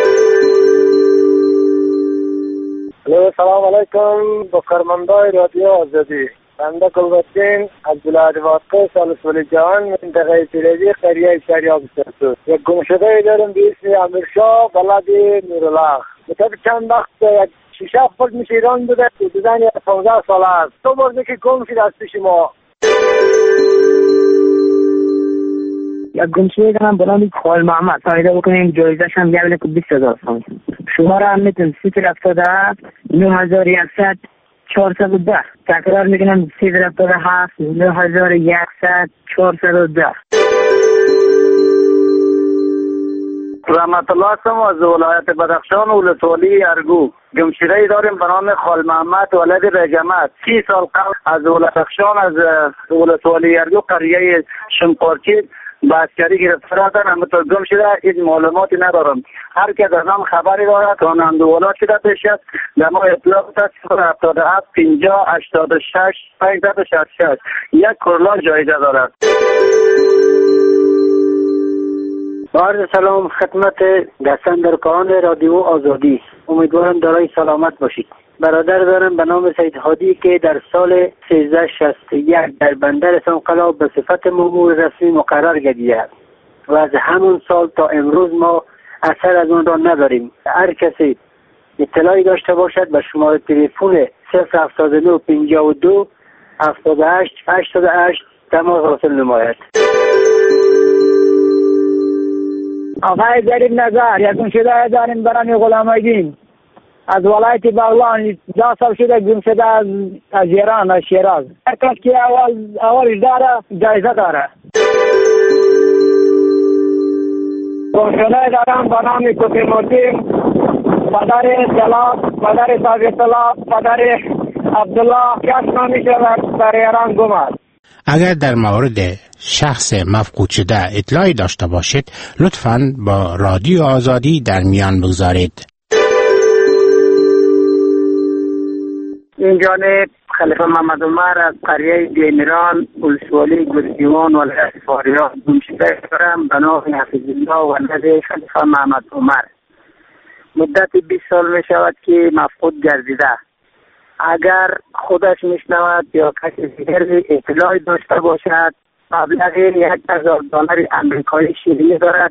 سلام علیکم با کارمندان رادیو آزادی. بنده گلبستین از ولایت واقع سالسولی جهان منطقه پیروزی قریه شریاب سرسو. یک گمشده دارم به اسم امیرشاه بلد نورالله. مطلب چند وقت یک شیشه خود میشه ایران بوده دیدن یک پانزده ساله است. تو برده که گم شد از پیش ما. یک گمشده دارم به نام خال محمد. فایده بکنیم جایزش هم گرده که بیست هزار تومان. شما را هم میتونم صفر هفتاد هفت نه هزار یکصد چهارصد و ده. تکرار میکنم صفر هفتاد هفت نه هزار یکصد چهارصد و ده. رحمت الله هستم از ولایت بدخشان، ولسوالی ارگو. گمشده‌ای داریم به نام خال محمد ولد رجمت. سی سال قبل از بدخشان از ولسوالی ارگو قریه شمپارچی به عسکری گرفته رفتن. همینطور گم شده. این معلوماتی ندارم. هر که از آن خبری دارد راننده ولاد شده بشد در ما اطلاع بده. صفر هفتاد و هفت پنجاه هشتاد و شش پانصد و شصت و شش. یک کرلا جایزه دارد. عرض سلام خدمت دستاندرکاران رادیو آزادی. امیدوارم دارای سلامت باشید. برادر دارم به نام سید هادی که در سال سیزده شصت و یک در بندر سنقلا به صفت مامور رسمی مقرر گردیده و از همون سال تا امروز ما اثر از اون را نداریم. هر کسی اطلاعی داشته باشد به شماره تلفن صفر هفتاد و نه پنجاه و دو هفتاد و هشت هشتاد و هشت تماس حاصل نماید. آقای گریب نظر یک گمشده داریم برای غلام‌الدین از ولایت بغلان. دو سال شده گمشده از از ایران، از شیراز. هر کس که اول اولش داره جایزه داره. گمشده دارم به نام کوفی مردیم، پدر طلاق، پدر صاحب طلاق، پدر عبدالله کس نمیشه در ایران گم است. اگر در مورد شخص مفقود شده اطلاعی داشته باشید لطفاً با رادیو آزادی در میان بگذارید. این جانب خلیفه محمد عمر از قریه دیمیران ولسوالی گردیوان ولایت فاریاب گمشده دارم به نام حفیظ الله ولد خلیفه محمد عمر. مدت بیست سال می شود که مفقود گردیده. اگر خودش میشنود یا کسی دیگری اطلاعی داشته باشد مبلغ یک هزار دلار امریکایی شیرینی دارد.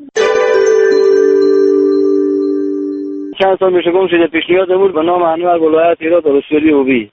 چند سال میشه گم شده. پیشنهاد بود به نام انور ولایت هرات ولسوالی اوبی.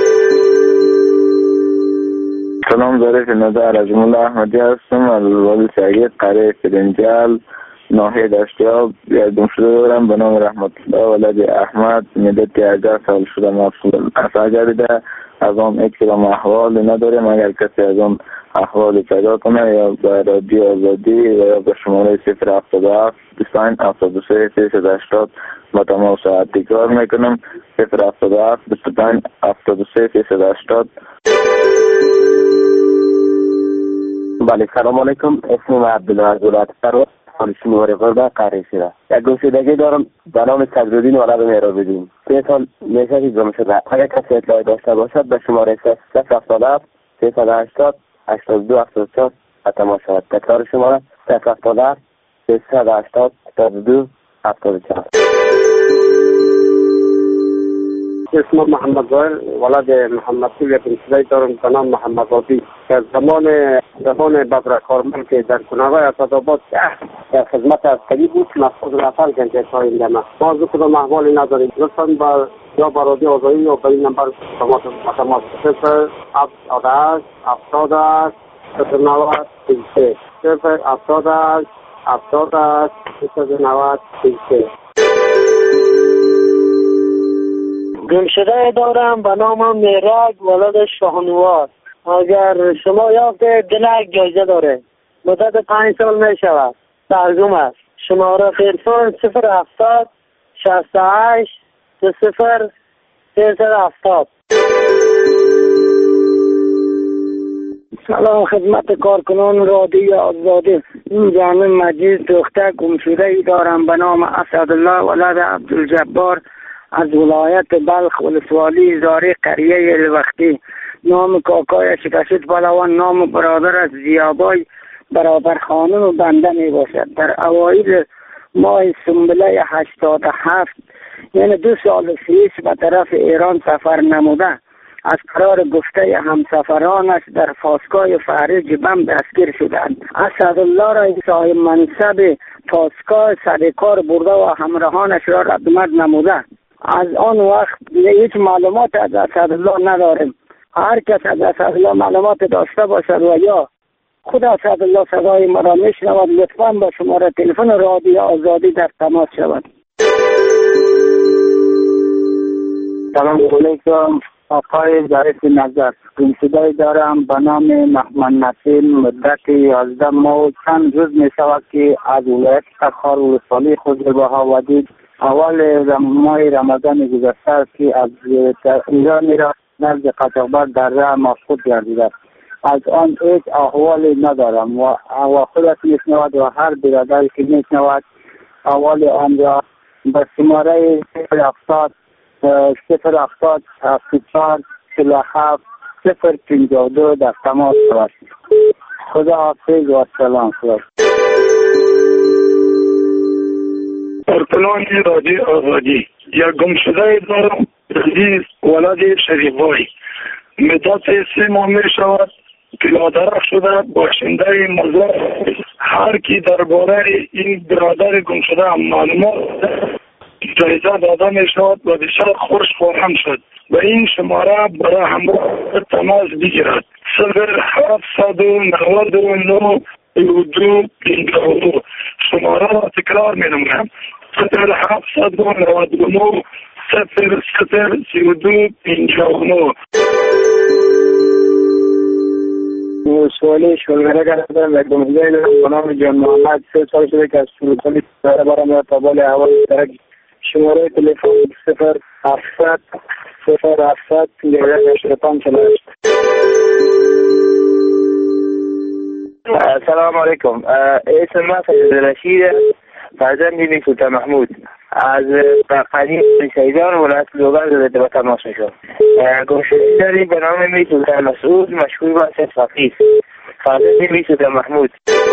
سلام، ظریف نظر از مولا احمدی هستم از ولسوالی سعید قریه سرنجال ناحیه دشتیاب. گم شده دارم به نام رحمت الله ولد احمد. مدت هجده سال شده مفصول اثر گردیده. از آن یک کلام احوال نداریم. اگر کسی از آن احوال پیدا کنه یا به رادیو آزادی و یا به شماره صفر هفتاد و هفت بیست و پنج هفتاد و سه سیصد و هشتاد با تمام ساعت تکرار میکنم. صفر هفتاد و هفت بیست و پنج هفتاد و سه سیصد و هشتاد. بله، سلام علیکم. اسمم عبدالله از ولایت فرات خالصی نوری غربه قریه شده. یک گمشدگی دارم به نام صدرالدین ولد مهراب‌الدین. سه سال میشه که گم شده. اگر کسی اطلاعی داشته باشد به شماره صفر هفتاد و هفت سیصد و هشتاد هشتاد و دو هفتاد و چهار تماس شود. تکرار شماره صفر هفتاد و هفت سیصد و هشتاد هشتاد و دو هفتاد و چهار. اسم محمد زاهر ولد محمد سویت انسدایی دارم به نام محمد عادی که زمان زمان بدر کارمل که در کناغای اسدآباد در خدمت عسکری بود مفقود رفل کنده تا این دمه. ما از کدام احوالی نداریم. لطفاً با یا برادی آزایی یا به این نمبر تماس صفر هفتاد و هشت هفتاد و هشت صفر نود سه صفر هفتاد و هشت هفتاد و هشت صفر نود سه. گمشده دارم به نام میراج ولد شاهنوار. اگر شما یافته دلک جایزه داره. مدت پنج سال می شود. ترجمه است. شماره تلفن صفر هفتاد شصت و هشت دو صفر سیصد هفتاد. سلام خدمت کارکنان رادیو آزادی. این جامع مجید دختر گمشده ای دارم به نام اسدالله ولد عبدالجبار از ولایت بلخ ولسوالی زاری قریه الوقتی. نام کاکای شکشت بلوان نام برادر از زیابای برادر خانم و بنده می باشد. در اوایل ماه سنبله هشتاد و هفت یعنی دو سال پیش به طرف ایران سفر نموده از قرار گفته همسفرانش در پاسگاه فهرج بم دستگیر شدند. اسدالله را صاحب منصب پاسگاه سرکار برده و همراهانش را ردمد نموده. از آن وقت هیچ معلومات از اسدالله نداریم. هر کس از اسدالله معلومات داشته باشد و یا خود اسدالله صدای مرا میشنود لطفاً با شماره تلفن رادیو آزادی در تماس شود. سلام علیکم. آقای ظریف نظر گمشده دارم به نام محمد نسیم. مدت یازده ماه و چند روز می شود که از ولایت تخار ولسوالی خود به ودید اول ماه رمضان گذشته است که از ایران میرا نزد قزاق‌بر در راه مفقود گردیده. از آن هیچ احوالی ندارم و خودش میشنود و هر برادری که میشنود احوال آن را به شماره صفر هفتاد صفر هفتاد هفتاد و چهار چهل و هفت صفر پنجاه و دو در تماس شود. خدا حافظ و سلام. کارکنان رادیو آزادی. یک گمشده دارم عزیز ولد شریف‌بای. مدت سه ماه می شود پیاده شده باشنده مزار. هر کی درباره این برادر گمشده معلومات جایزه داده می شود و بسیار خوش خواهم شد. و این شماره برای همراه تماس بگیرد. صفر هفتصد و نود و نه دو پنجاه و دو. شماره را تکرار می نمونم. صفر هفتصد و نود و نه صفر صفر سی و دو پنجاه و نه. سوالی شلگره کردم و گمشده به نام جان محمد. سه سال شده که از فرودگاه داره برام یا تابال هوا درک. شماره تلفن صفر هفتصد صفر هفتصد پنجاه و پنج چهل و هشت. سلام علیکم. اسم من فیض رشید فرزند بی سلطان محمود. از قریب شهیدان ولایت لوگر زده به تماس میشد. گمشده داریم به نام می سلطان مسعود مشهور به اسم فقیه فرزند می سلطان محمود.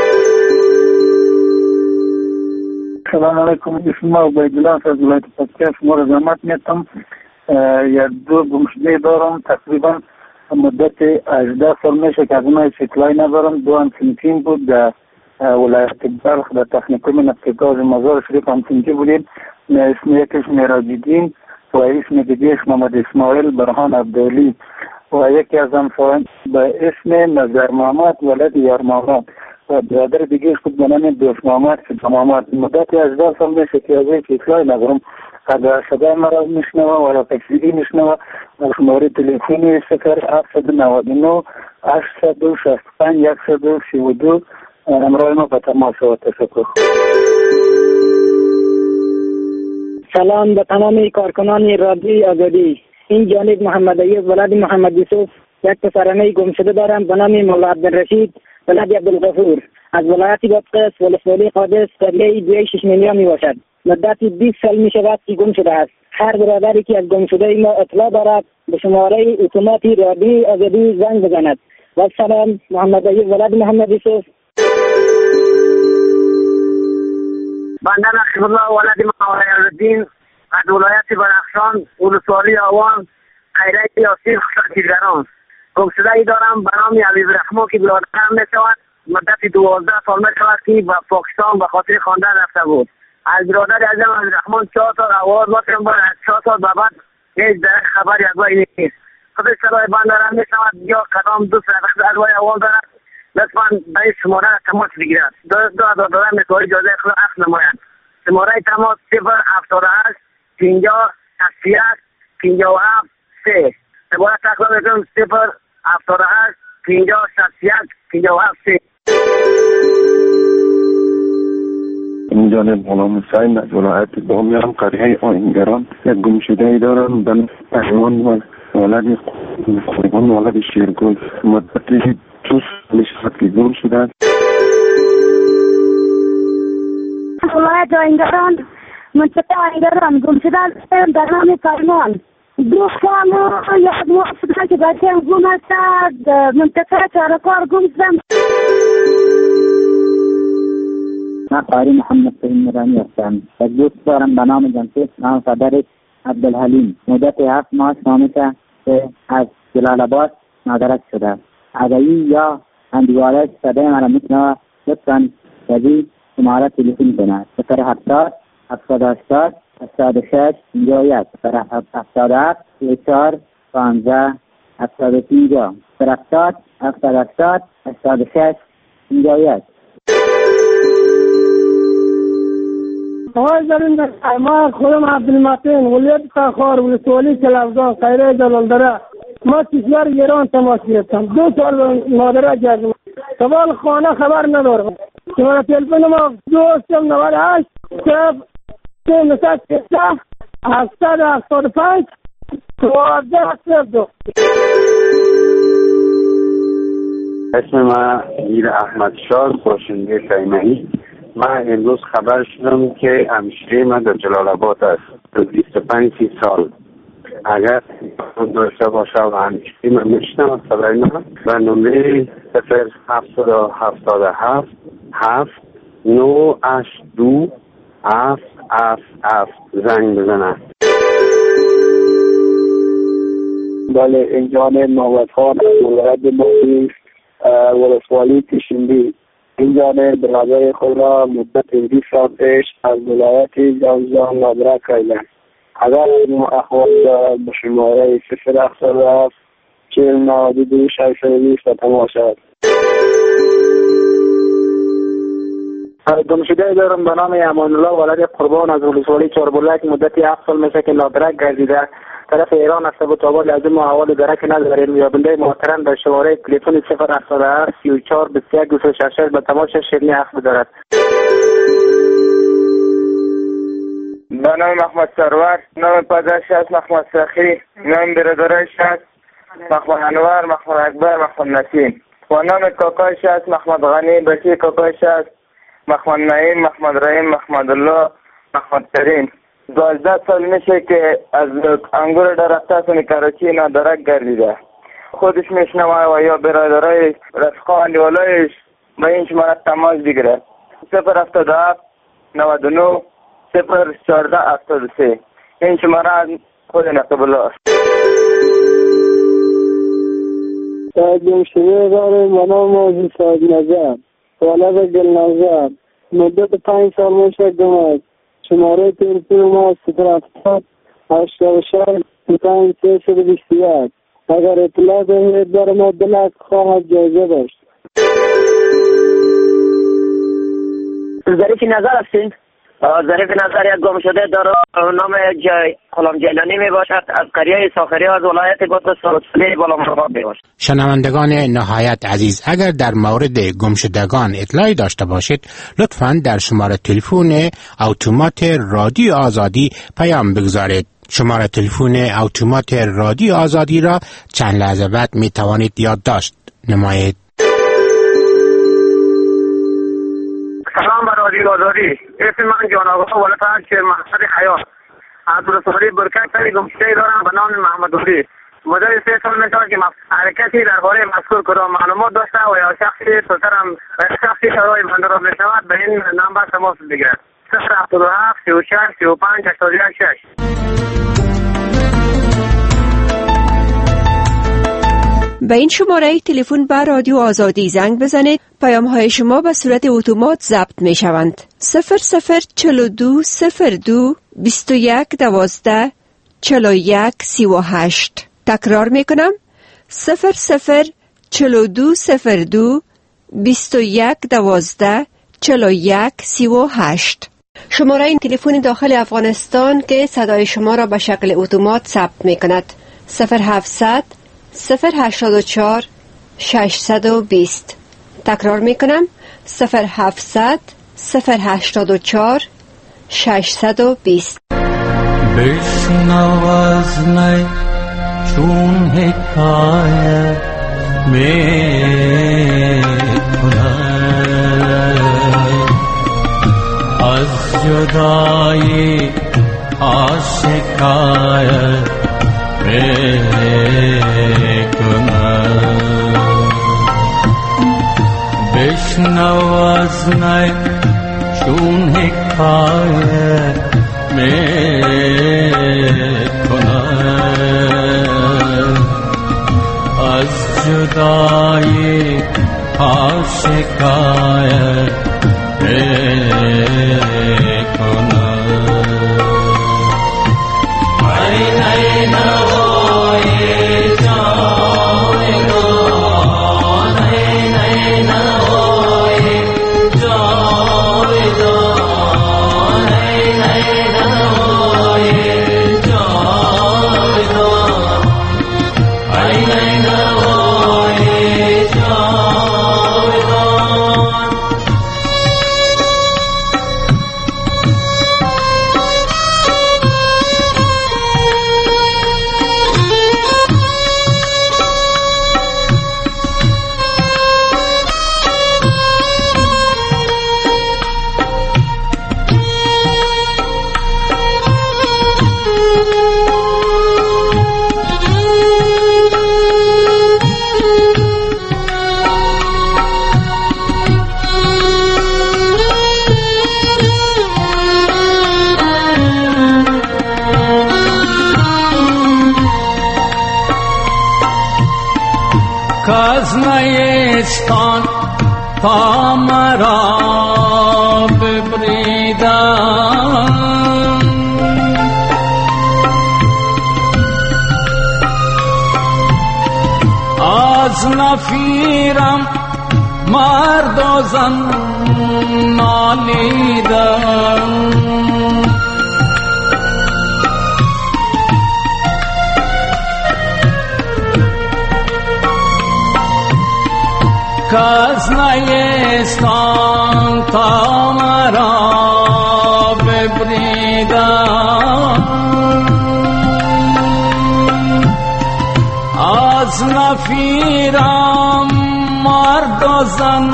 سلام علیکم. اسم ما عبیدالله از ولایت پکتیا شما را زحمت میتم. یک دو گمشده دارم تقریبا مدت هجده سال میشه که از اونها شکلای ندارم. دو هم سنتین بود در ولایت بلخ در تکنیکوم نفتگاز مزار شریف هم سنتی بودیم. اسم یکش میراج‌الدین و اسم دیگهش محمد اسماعیل برهان عبدالی و یکی از همسایان به اسم نظر محمد ولد یار محمد و برادر دیگهش بود به نام دوست محمد فیض محمد. مدت هجده سال میشه که از یک اطلاعی ندارم. اگر صدای مرا میشنوه و یا تکسیدی میشنوه شماره تلفنی صفر هفتصد و نود و نه هشتصد و شصت و پنج صد و سی و دو امرای ما به تماس و تشکر. سلام به تمام کارکنان رادیوی آزادی. این جانب محمد ایوب ولد محمد یوسف، یک پسرانه گمشده دارم به نام مولا عبدالرشید ولد عبدالغفور از ولایت بادغیس ولسوالی قادس قریه دوی شش میلیه می باشد. مدت بیست سال می شود که گم شده است. هر برادری که از گم شده ما اطلاع دارد به شماره اتوماتی رادیوی آزادی زنگ بزند. و سلام محمد ایوب ولد محمد یوسف. بنده نقیب الله ولد مولا الدین از ولایت بدخشان ولسوالی آوان خیره یاسین خشکیرگران گمشده ای دارم به نام عبیب رحمان که برادرم می شود. مدت دوازده سال می شود که به پاکستان به خاطر خواندن رفته بود. از برادر عزیزم عبیب رحمان چهار سال آواز باشم باید از چهار سال به بعد هیچ در خبر یک بایی نیست. خودش صدای بنده را می شود یا کدام دوست رفت از بای آواز دارد لطفا به شماره تماس بگیرد. دو هزار دلار میخواه اجازه خود اصل نمایند. شماره تماس صفر هفتاد و هشت پنجاه شصت و یک پنجاه و هفت سه. دوباره تکرار میکنم صفر هفتاد و هشت پنجاه شصت و یک پنجاه و هفت سه. این جانب غلام حسین از ولایت بامیان قریه آهنگران یک گمشده ای دارم به نام پهلوان و ولد قربان ولد شیرگل. مدت دو سال میشود که گم شده است. ولایت آهنگران منطقه آهنگران گمشده است در نام فرمان. دوستان یک موافقه که بچه هم گم هستند منطقه چارکار گم شدم. من قاری محمد فهیم نورانی هستم. یک دوست دارم به نام جمشید نام پدرش عبدالحلیم. مدت هفت ماه شامشه که از جلال آباد مدرک شده. اگری یا اندیوارش صدای مرا میتونه لطفا جدید شماره تلفن کنه. صفر هفتاد هفتاد هشتاد هفتاد و شش پنجاه و یک صفر هفتاد هفت سی چهار پانزده هفتاد و پنجاه صفر هفتاد هفتاد هشتاد هفتاد و شش پنجاه و یک. آقای زرین ما خودم عبدالمتین ولیت تخار ولسوالی کلافزان خیره جلالدره. ما کشور ایران تماس گرفتم. دو سال مادره کردم. سوال خانه خبر ندارم. شماره تلفن ما دوستم نود و هشت صفر سه نسد سیزده هفتاد هفتاد و پنج دوازده صفر دو. اسم من میر احمد شاه باشنده خیمه‌ای. من امروز خبر شدم که همشیره من در جلال آباد است. بیست و پنج سال اگر داشته باشه و همشیره من میشنم صدای من و نمره صفر هفتاد و هفتاد و هفت هفت نو هشت دو هفت هفت هفت زنگ بزنم. بله اینجا نوبت خان از ولایت مقدس ولسوالی کشمری. اینجا برادر خود را مدت بیست سال پیش از ولایت جوزجان مدرک کردند. اگر اخوان به شماره صفر هفتاد و هفت چهل نود و دو ششصد و بیست به تماس شد. گمشده دارم به نام امان الله ولد قربان از ولسوالی چهاربلک. مدتی هفت سال میشه که نادرک گردیده. طرف ایران است و تابا لازم و حوال درک نداریم. یابنده محترم به شماره تلفن صفر هفتاد و هفت سی و چهار بیست و یک دو سه شش به تماس شیرینی حق بدارد. به نام محمد سرور، نام پدرش است محمد سخی، نام برادرش است محمد انور، محمد اکبر، محمد نسیم و نام کاکایش است محمد غنی، بچه کاکایش است محمد نعیم، محمد رحیم، محمد الله، محمد کریم دوازده سال میشه که از انگور درختاسون کراچی اینا درک گردیده. خودش میشنوه و یا برادرای رفقان ولایش به این شماره تماس بگیره. صفر هفتاد و هفت نود و نه صفر چهارده هفتاد و سه. این شماره از خود نقیب الله است. گمشده داریم و نام آزی صاحب نظر ولد گل نظر مدت پنج سال میشه گمد. شماره تلفن ما صفر هفتاد هشتاد و شش پنج سه صد و بیست و یک. اگر اطلاع دهید بر ما دلک خواهد جایزه داشت. ظریف نظر هستین؟ ظریف نظر یک گم شده داره نام جای غلام جیلانی می باشد از قریه ساخری از ولایت قطب سالوسلی بالامرغاب می باشد. شنوندگان نهایت عزیز، اگر در مورد گمشدگان اطلاعی داشته باشید لطفاً در شماره تلفن اتومات رادیو آزادی پیام بگذارید. شماره تلفن اتومات رادیو آزادی را چند لحظه بعد می توانید یادداشت نمایید. سلام بر رادیو آزادی. اسم من جان آقا ولفت شیر محمد حیات از رسولی برکت سری گمشده دارم به نام محمد دوری. مدت سه سال میشود که حرکتی درباره مذکور کدام معلومات داشته و یا شخصی سوترم شخصی شرای بنده را میشود به این نمبر تماس بگیرد. صفر هفتاد و هفت سی و شش سی و پنج هشتاد و یک شش. به این شماره تلفن به رادیو آزادی زنگ بزنید. پیام های شما به صورت اتومات ضبط می شوند. صفر صفر چهل و دو صفر دو بیست و یک دوازده چهل و یک سی و هشت. تکرار می کنم. صفر صفر چهل و دو صفر دو بیست و یک دوازده چهل و یک سی و هشت. شماره این تلفن داخل افغانستان که صدای شما را به شکل اتومات ثبت می کند. صفر هفتصد صفر هشتاد و چهار ششصد و بیست. تکرار می کنم. صفر هفتصد صفر هشتاد و چهار ششصد و بیست. بشنو از می چون حکایت می کند از جدایی آشکایت می کند. بشنو از می چون حکایت می کند از جدایی ها شکایت می کند. ای ای نوای جاودان، ای ای نوای جاودان، ای ای نوای جاودان، ای ای نوای جاودان. کاز نیستان تا مرا ببریدن، از نفیرم مرد و زن نالیدن. کاز نیستان تا مرا ببریدن، از نفیرم مرد و زن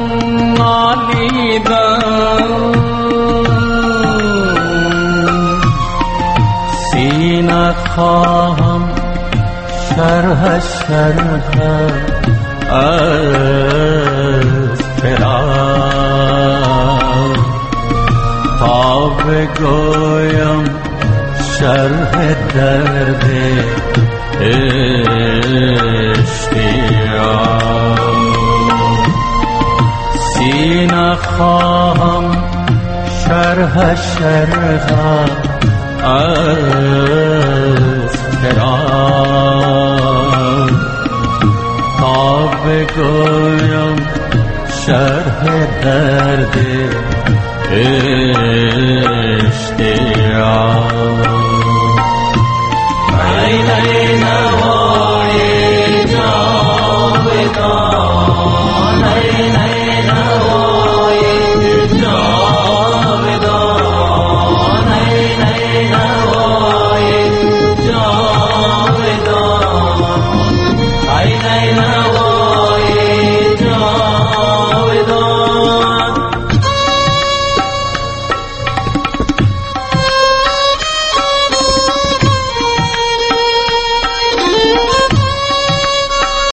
نالیدن. نخواهم شرح شرح از فراق تا بگویم شرح درد اشتیاق. سینه خواهم شرح شرح از فراق تا بگویم شرح درد اشتیاق. ای ای نوای جاودان، ای ای نوای جاودان، ای ای نوای جاودان، ای ای نوای